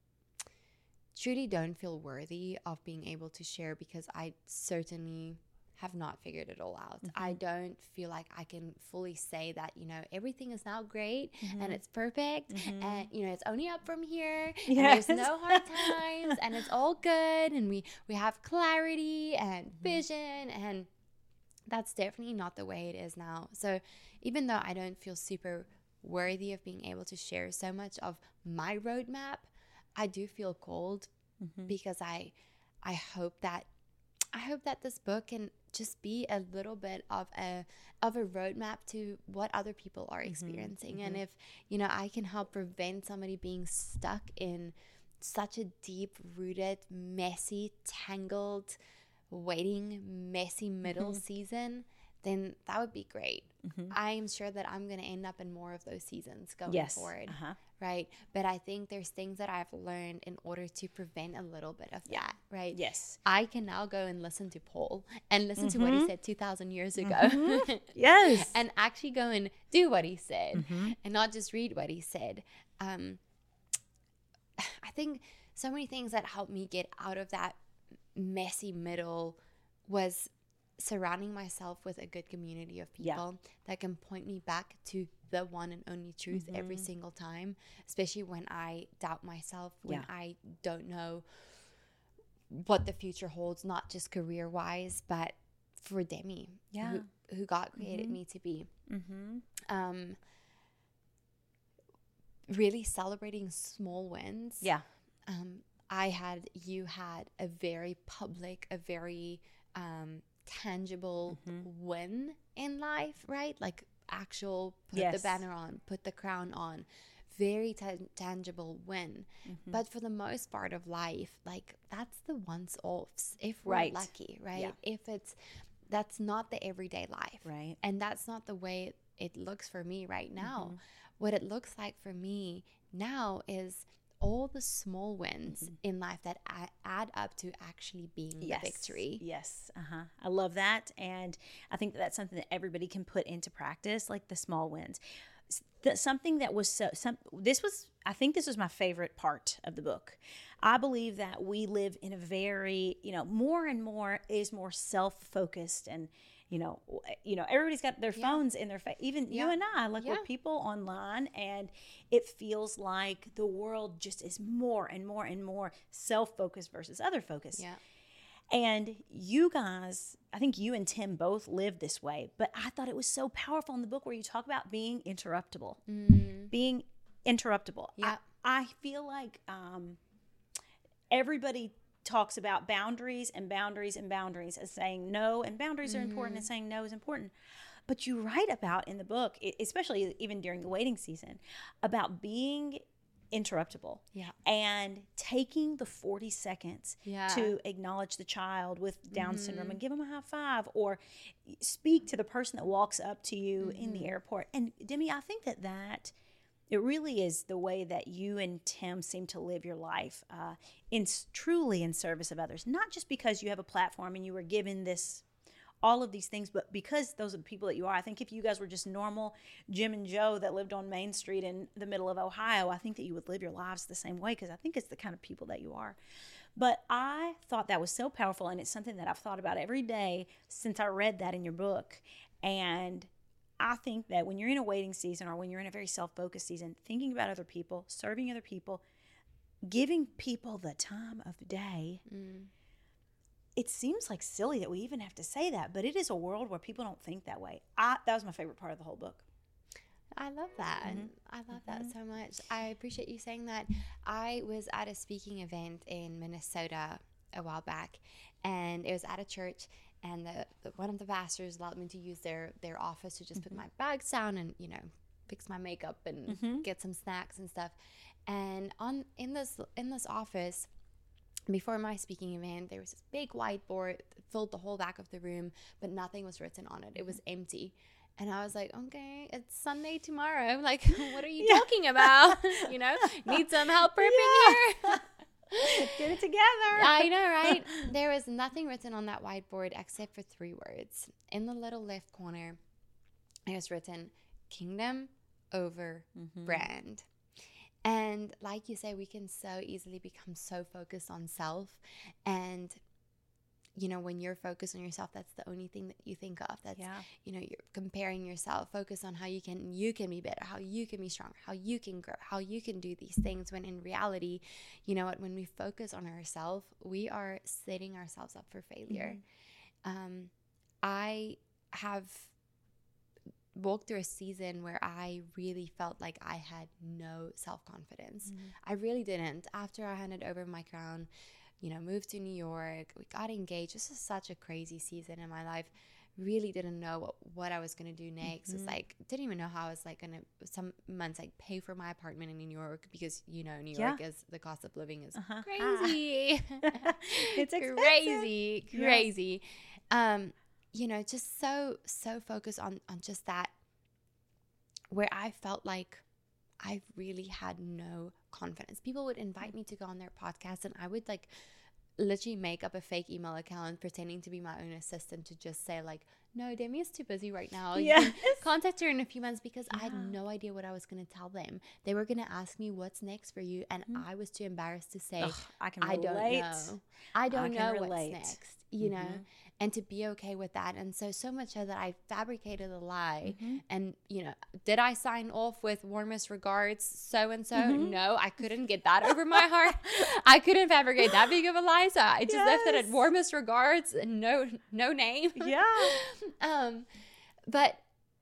don't feel worthy of being able to share, because I certainly have not figured it all out. I don't feel like I can fully say that, everything is now great and it's perfect and, it's only up from here and there's no hard times and it's all good and we have clarity and vision, and that's definitely not the way it is now. So even though I don't feel super worthy of being able to share so much of my roadmap, I do feel called, because I hope that this book can just be a little bit of a roadmap to what other people are experiencing. And if, I can help prevent somebody being stuck in such a deep-rooted, messy, tangled, waiting, messy middle season, then that would be great. I am sure that I'm going to end up in more of those seasons going forward. Right? But I think there's things that I've learned in order to prevent a little bit of that, right? Yes. I can now go and listen to Paul and listen to what he said 2,000 years ago. Yes. And actually go and do what he said and not just read what he said. I think so many things that helped me get out of that messy middle was surrounding myself with a good community of people that can point me back to the one and only truth every single time, especially when I doubt myself, when I don't know what the future holds, not just career-wise, but for Demi, who God created me to be. Really celebrating small wins. You had a very public, a very tangible win in life, right? Like actual put the banner on, put the crown on, very tangible win. But for the most part of life, like that's the once-offs if we're lucky, right? That's not the everyday life, right? And that's not the way it looks for me right now. What it looks like for me now is all the small wins in life that add up to actually being the victory. Yes. I love that. And I think that's something that everybody can put into practice, like the small wins. Something that was I think this was my favorite part of the book. I believe that we live in a very, more and more is more self-focused, and everybody's got their phones in their face. Even you and I, like we're people online, and it feels like the world just is more and more and more self-focused versus other focused. Yeah. And you guys, I think you and Tim both live this way, but I thought it was so powerful in the book where you talk about being interruptible. Being interruptible. Yeah. I feel like everybody talks about boundaries and boundaries and boundaries as saying no, and boundaries are important and saying no is important. But you write about in the book, especially even during the waiting season, about being interruptible and taking the 40 seconds to acknowledge the child with Down syndrome and give them a high five, or speak to the person that walks up to you in the airport. And Demi, I think that it really is the way that you and Tim seem to live your life, truly in service of others, not just because you have a platform and you were given all of these things, but because those are the people that you are. I think if you guys were just normal Jim and Joe that lived on Main Street in the middle of Ohio, I think that you would live your lives the same way, because I think it's the kind of people that you are. But I thought that was so powerful, and it's something that I've thought about every day since I read that in your book. And I think that when you're in a waiting season, or when you're in a very self-focused season, thinking about other people, serving other people, giving people the time of day, it seems like silly that we even have to say that, but it is a world where people don't think that way. That was my favorite part of the whole book. I love that. I love that so much. I appreciate you saying that. I was at a speaking event in Minnesota a while back, and it was at a church, and one of the pastors allowed me to use their office to just put my bags down and, fix my makeup and get some snacks and stuff. And in this office, before my speaking event, there was this big whiteboard that filled the whole back of the room, but nothing was written on it. It was empty. And I was like, okay, it's Sunday tomorrow. Like, what are you talking about? Need some help prepping here? Get it together. I know, right? There was nothing written on that whiteboard except for 3 words. In the little left corner, it was written, kingdom over brand. And like you say, we can so easily become so focused on self. And, when you're focused on yourself, that's the only thing that you think of. That's, you're comparing yourself, focus on how you can be better, how you can be stronger, how you can grow, how you can do these things. When in reality, when we focus on ourselves, we are setting ourselves up for failure. I have walked through a season where I really felt like I had no self-confidence. I really didn't. After I handed over my crown, moved to New York, we got engaged. This is such a crazy season in my life. Really didn't know what I was going to do next. It's like, didn't even know how I was like going to, some months, like pay for my apartment in New York, because, New York is, the cost of living is crazy. It's expensive. Crazy. Just so focused on just that, where I felt like I really had no confidence. People would invite me to go on their podcast, and I would like literally make up a fake email account pretending to be my own assistant to just say like, no, Demi is too busy right now. You can contact her in a few months, because I had no idea what I was going to tell them. They were going to ask me, what's next for you? And I was too embarrassed to say, I don't know. I don't know what's next, and to be okay with that. And so much so that I fabricated a lie. And, did I sign off with warmest regards, so-and-so? No, I couldn't get that over my heart. I couldn't fabricate that big of a lie. So I just left it at warmest regards and no name. But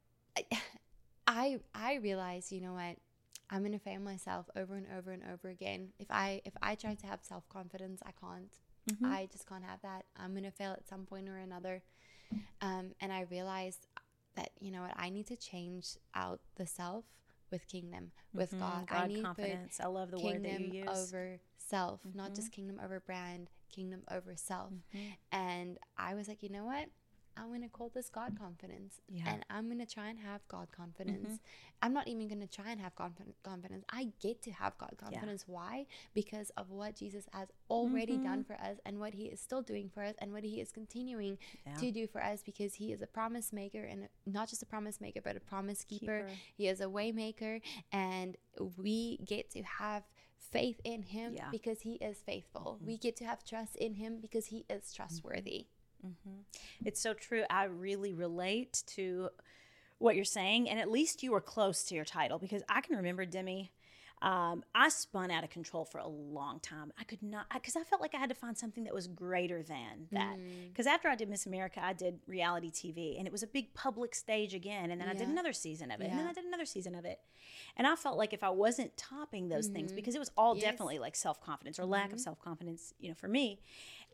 I realized, you know what? I'm going to fail myself over and over and over again. If I try to have self-confidence, I can't. I just can't have that. I'm going to fail at some point or another. And I realized that, I need to change out the self with kingdom, with God. I need confidence. I love the word that you use. Kingdom over self, not just kingdom over brand, kingdom over self. And I was like, you know what? I'm going to call this God confidence. And I'm going to try and have God confidence. I'm not even going to try and have confidence. I get to have God confidence. Why? Because of what Jesus has already done for us, and what he is still doing for us, and what he is continuing to do for us, because he is a promise maker, and not just a promise maker, but a promise keeper. He is a way maker, and we get to have faith in him because he is faithful. We get to have trust in him because he is trustworthy. It's so true. I really relate to what you're saying, and at least you were close to your title, because I can remember, Demi, I spun out of control for a long time. I could not, because I felt like I had to find something that was greater than that. Because after I did Miss America, I did reality TV, and it was a big public stage again, and then I did another season of it, and then I did another season of it. And I felt like if I wasn't topping those things, because it was all definitely like self-confidence or lack of self-confidence, for me.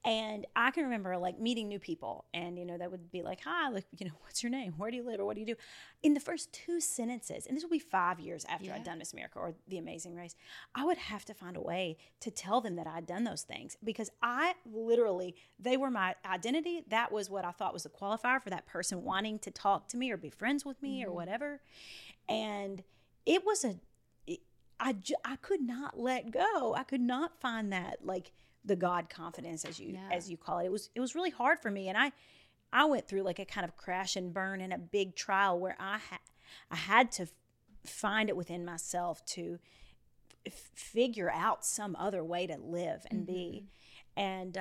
And I can remember like meeting new people, and, you know, that would be like, hi, like, you know, what's your name? Where do you live? Or what do you do? In the first 2 sentences, and this will be 5 years after I'd done Miss America or The Amazing Race, I would have to find a way to tell them that I'd done those things, because I literally, they were my identity. That was what I thought was a qualifier for that person wanting to talk to me or be friends with me or whatever. And it was I could not let go. I could not find that, like, the God confidence, as you call it. It was really hard for me, and I went through like a kind of crash and burn and a big trial where I had to find it within myself to figure out some other way to live and be. And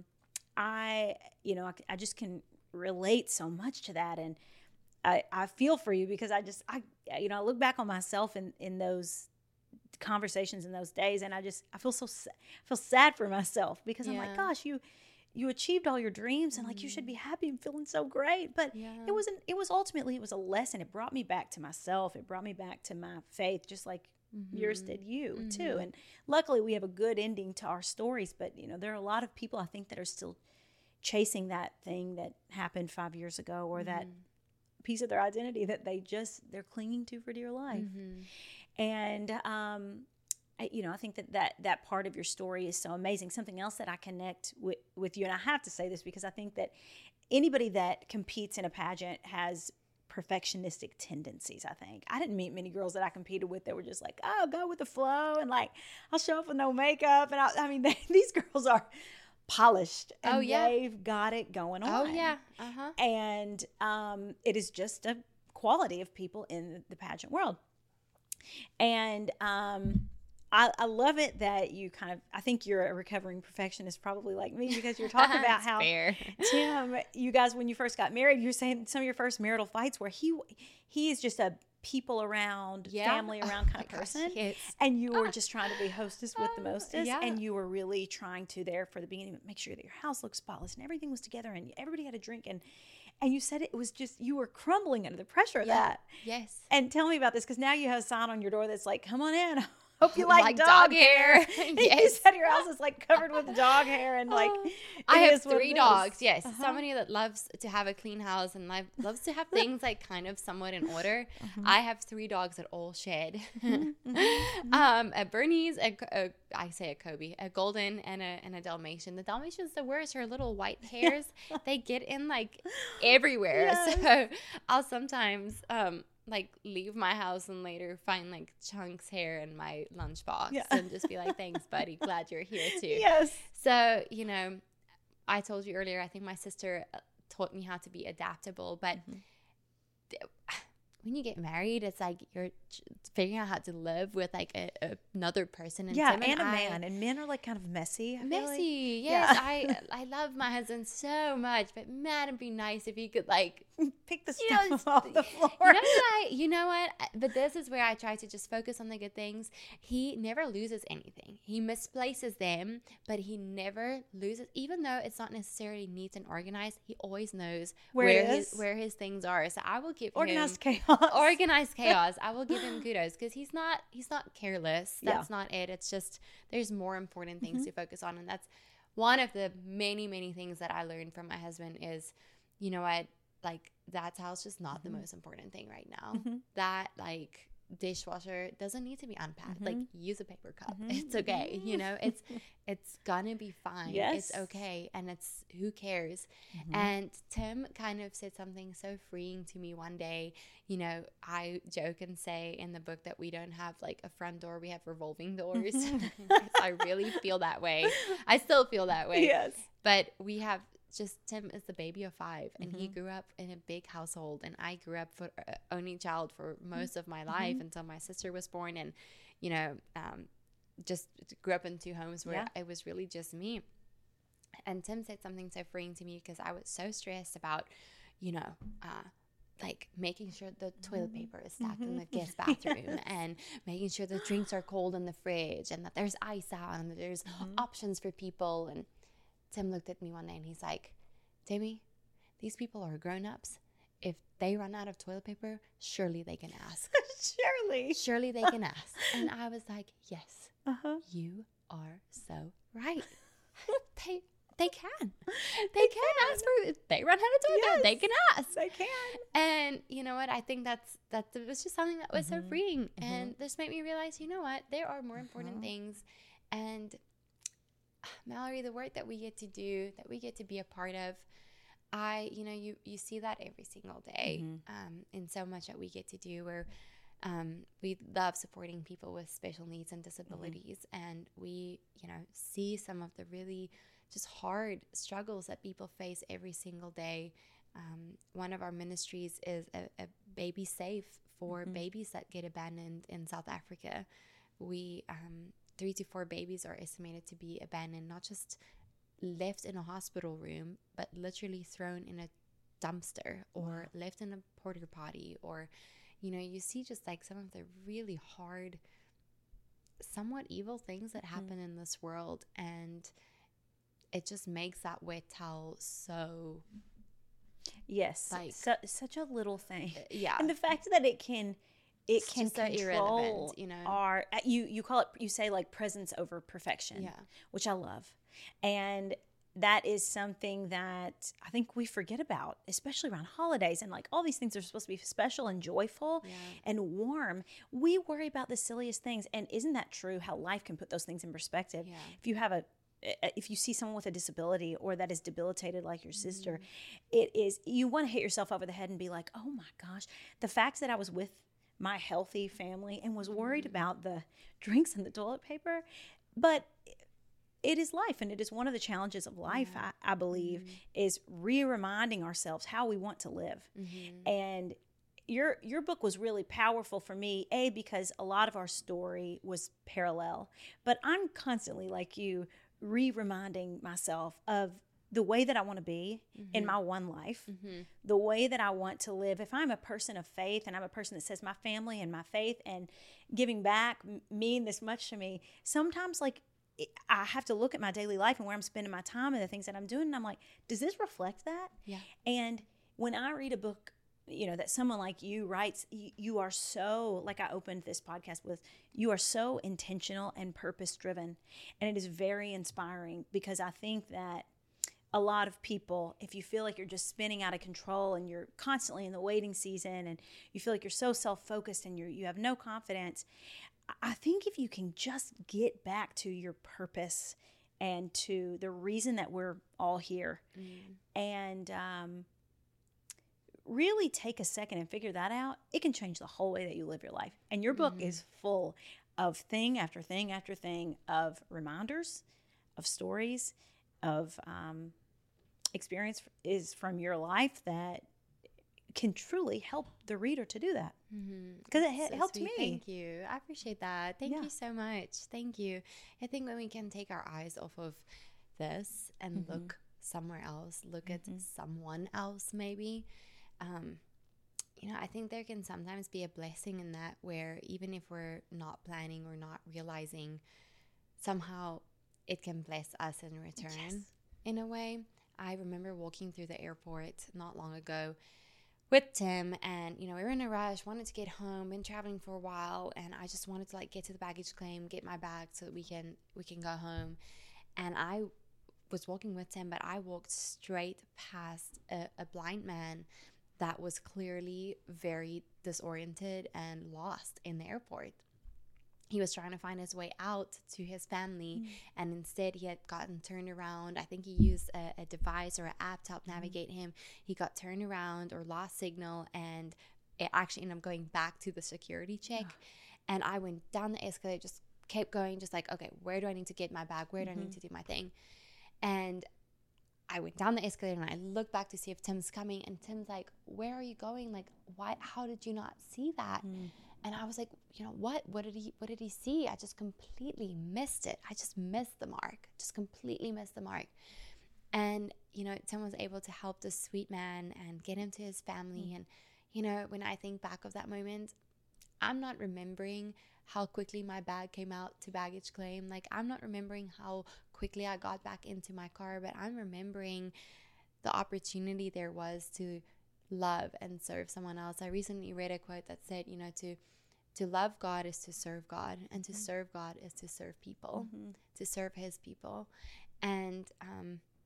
I just can relate so much to that, and I feel for you, because I look back on myself in those conversations in those days, and I feel feel sad for myself, because I'm like, gosh, you achieved all your dreams, and like, you should be happy and feeling so great. But it was ultimately a lesson. It brought me back to myself. It brought me back to my faith, just like yours did you too. And luckily we have a good ending to our stories, but, you know, there are a lot of people, I think, that are still chasing that thing that happened 5 years ago, or that piece of their identity that they're clinging to for dear life. And I think that part of your story is so amazing. Something else that I connect with you, and I have to say this because I think that anybody that competes in a pageant has perfectionistic tendencies. I think I didn't meet many girls that I competed with that were just like, oh, go with the flow, and like, I'll show up with no makeup, and I mean, these girls are polished, and they've got it going on. And it is just a quality of people in the pageant world. And I love it that you I think you're a recovering perfectionist, probably like me, because you're talking about how Tim, you guys, when you first got married, you're saying some of your first marital fights where he is just a people around, family around kind of person. And you were just trying to be hostess with the mostest. And you were really trying to, there for the beginning, make sure that your house looked spotless and everything was together and everybody had a drink. And you said it was just, you were crumbling under the pressure of that. Yes. And tell me about this, because now you have a sign on your door that's like, come on in. Hope you like dog hair. You said your house is like covered with dog hair, and like I have 3 dogs. Yes, somebody that loves to have a clean house and loves to have things like kind of somewhat in order. I have 3 dogs that all shed. A Bernese, I say a Kobe, a golden, and a Dalmatian. The Dalmatian's the worst. Her little white hairs, they get in like everywhere. So I'll sometimes like leave my house and later find like Chunk's hair in my lunchbox and just be like, thanks, buddy. Glad you're here too. Yes. So, you know, I told you earlier, I think my sister taught me how to be adaptable, but when you get married, it's like you're figuring out how to live with like another person. And and a man. And men are like kind of messy. Messy, yes. I love my husband so much, but man, it'd be nice if he could like pick the stuff off the floor. You know what? But this is where I try to just focus on the good things. He never loses anything. He misplaces them, but he never loses. Even though it's not necessarily neat and organized, he always knows where his things are. So I will give organized him organized chaos. I will give him kudos, because he's not careless. That's not it. It's just there's more important things to focus on, and that's one of the many, many things that I learned from my husband is, you know what, like that towel's just not the most important thing right now. That like dishwasher doesn't need to be unpacked. Like use a paper cup. It's okay. You know, it's gonna be fine. It's okay. And it's who cares. And Tim kind of said something so freeing to me one day. You know, I joke and say in the book that we don't have like a front door, we have revolving doors. I really feel that way. I still feel that way. Yes. But we have Tim is the baby of 5, and he grew up in a big household, and I grew up for only child for most of my life until my sister was born, and you know, just grew up in 2 homes where it was really just me. And Tim said something so freeing to me, because I was so stressed about, you know, like making sure the toilet paper is stacked in the guest bathroom and making sure the drinks are cold in the fridge and that there's ice out and that there's options for people. And Tim looked at me one day and he's like, Timmy, these people are grown-ups. If they run out of toilet paper, surely they can ask. Surely they can ask. And I was like, yes, you are so right. They They can. They can ask for it. They run out of toilet. They can ask. They can. And you know what? I think that was just something that was so freeing. And this made me realize, you know what? There are more important things. And Mallory, the work that we get to do, that we get to be a part of, you see that every single day in so much that we get to do, where we love supporting people with special needs and disabilities. And we, see some of the really just hard struggles that people face every single day. One of our ministries is a baby safe for babies that get abandoned in South Africa. We 3 to 4 babies are estimated to be abandoned, not just left in a hospital room, but literally thrown in a dumpster or left in a porta potty, or you see just like some of the really hard, somewhat evil things that happen in this world. And it just makes that wet towel so such a little thing. Yeah. And the fact that it can so control irrelevant, our you call it, you say like presence over perfection, which I love. And that is something that I think we forget about, especially around holidays, and like all these things are supposed to be special and joyful and warm. We worry about the silliest things. And isn't that true, how life can put those things in perspective? If you see someone with a disability or that is debilitated like your sister, you want to hit yourself over the head and be like, oh my gosh, the fact that I was with my healthy family and was worried about the drinks and the toilet paper. But it is life, and it is one of the challenges of life, I believe, is reminding ourselves how we want to live. And your book was really powerful for me, because a lot of our story was parallel, but I'm constantly, like you, reminding myself of the way that I want to be in my one life, the way that I want to live. If I'm a person of faith, and I'm a person that says my family and my faith and giving back mean this much to me, sometimes like I have to look at my daily life and where I'm spending my time and the things that I'm doing, and I'm like, does this reflect that? Yeah. And when I read a book, that someone like you writes, you are so, like I opened this podcast with, you are so intentional and purpose driven. And it is very inspiring, because I think that a lot of people, if you feel like you're just spinning out of control and you're constantly in the waiting season and you feel like you're so self-focused and you have no confidence, I think if you can just get back to your purpose and to the reason that we're all here, and really take a second and figure that out, it can change the whole way that you live your life. And your book is full of thing after thing after thing, of reminders, of stories, of experience is from your life that can truly help the reader to do that, because it helped me. Thank you. I appreciate that. Thank you so much. Thank you. I think when we can take our eyes off of this and look somewhere else, look at someone else maybe, I think there can sometimes be a blessing in that, where even if we're not planning or not realizing, somehow it can bless us in return in a way. I remember walking through the airport not long ago with Tim, and we were in a rush, wanted to get home, been traveling for a while, and I just wanted to get to the baggage claim, get my bag so that we can go home. And I was walking with Tim, but I walked straight past a blind man that was clearly very disoriented and lost in the airport. He was trying to find his way out to his family, and instead he had gotten turned around. I think he used a device or an app to help navigate him. He got turned around or lost signal, and it actually ended up going back to the security check. And I went down the escalator, just kept going, just like, okay, where do I need to get my bag? Where do I need to do my thing? And I went down the escalator, and I looked back to see if Tim's coming, and Tim's like, where are you going? Like, why? How did you not see that? And I was like, what did he see? I just completely missed it. I just missed the mark. Just completely missed the mark. And, Tim was able to help this sweet man and get him to his family. And, when I think back of that moment, I'm not remembering how quickly my bag came out to baggage claim. Like, I'm not remembering how quickly I got back into my car, but I'm remembering the opportunity there was to love and serve someone else. I recently read a quote that said, to love God is to serve God, and to serve God is to serve people, to serve his people. And,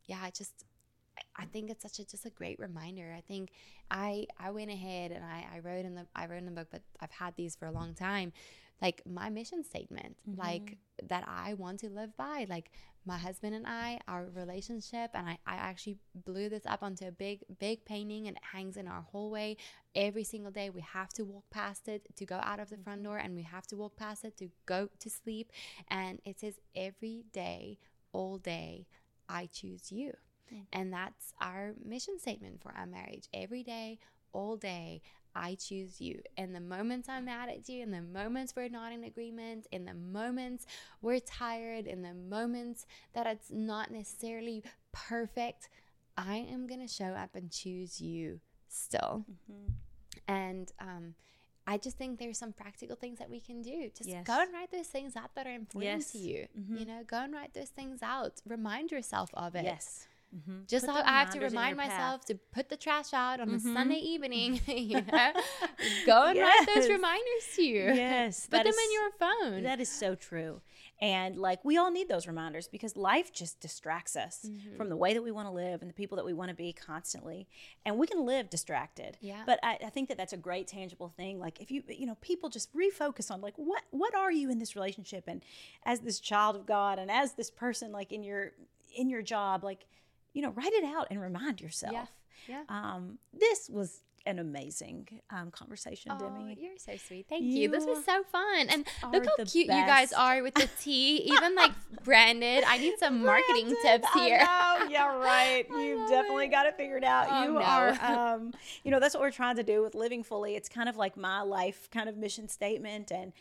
I think it's just a great reminder. I think I went ahead and I wrote in the book, but I've had these for a long time, like my mission statement, like that I want to live by, like my husband and I, our relationship. And I actually blew this up onto a big painting, and it hangs in our hallway. Every single day we have to walk past it to go out of the front door, and we have to walk past it to go to sleep. And it says, every day, all day, I choose you. And that's our mission statement for our marriage. Every day, all day, I choose you. In the moments I'm mad at you, in the moments we're not in agreement, in the moments we're tired, in the moments that it's not necessarily perfect, I am going to show up and choose you still. And I just think there's some practical things that we can do. Just go and write those things out that are important to you. You know, go and write those things out. Remind yourself of it. Just how I have to remind myself to put the trash out on a Sunday evening, you know, go and write those reminders to you. Put them in your phone. That is so true. And like, we all need those reminders, because life just distracts us from the way that we want to live and the people that we want to be constantly. And we can live distracted. But I think that that's a great tangible thing. Like, if you know, people just refocus on like, what are you in this relationship? And as this child of God, and as this person, like in your job, like, you know, write it out and remind yourself. This was an amazing conversation, Demi. You're so sweet. Thank you. This was so fun. And look how cute you guys are with the tea, even like branded. I need some marketing tips here. Yeah, right. You've definitely got it figured out. You are, you know, that's what we're trying to do with Living Fully. It's kind of like my life kind of mission statement. And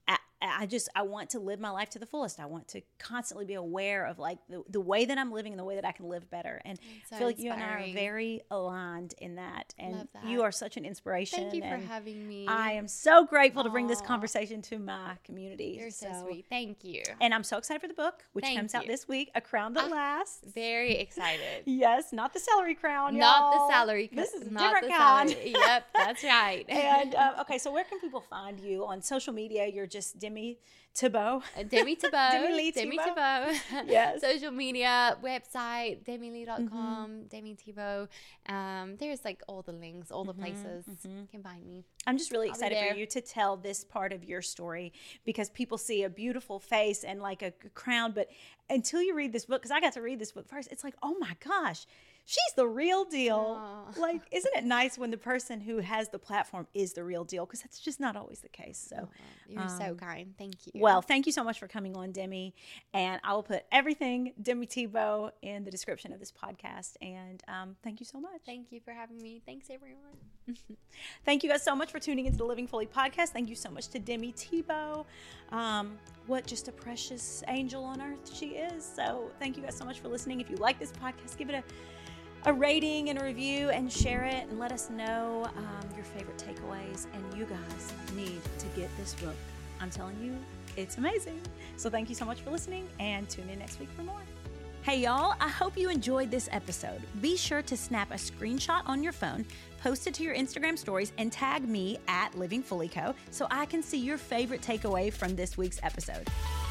I want to live my life to the fullest. I want to constantly be aware of like the way that I'm living and the way that I can live better. And so I feel like you and I are very aligned in that. And you are such an inspiration. Thank you for having me. I am so grateful to bring this conversation to my community. You're so sweet. Thank you. And I'm so excited for the book, which comes out this week, A Crown That Lasts. Very excited. Yes, not the celery crown, y'all. Not the celery crown. This is a different kind. Yep, that's right. And okay, so where can people find you on social media? You're just Demi Thibeaux. Demi Thibeaux. Demi Thibeaux. Yes. Social media, website, demilee.com, Demi Thibeaux. There's like all the links, all the places you can find me. I'm just really excited for you to tell this part of your story, because people see a beautiful face and like a crown, but until you read this book, because I got to read this book first, it's like, oh my gosh, she's the real deal. Like, isn't it nice when the person who has the platform is the real deal? Because that's just not always the case. So you're so kind. Thank you. Well, thank you so much for coming on, Demi. And I will put everything Demi Thibeaux in the description of this podcast. And thank you so much. Thank you for having me. Thanks, everyone. Thank you guys so much for tuning into the Living Fully podcast. Thank you so much to Demi Thibeaux. What just a precious angel on earth she is. So thank you guys so much for listening. If you like this podcast, give it a rating and a review and share it, and let us know your favorite takeaways. And you guys need to get this book. I'm telling you, it's amazing. So thank you so much for listening, and tune in next week for more. Hey y'all, I hope you enjoyed this episode. Be sure to snap a screenshot on your phone, post it to your Instagram stories, and tag me at Living Fully Co. so I can see your favorite takeaway from this week's episode.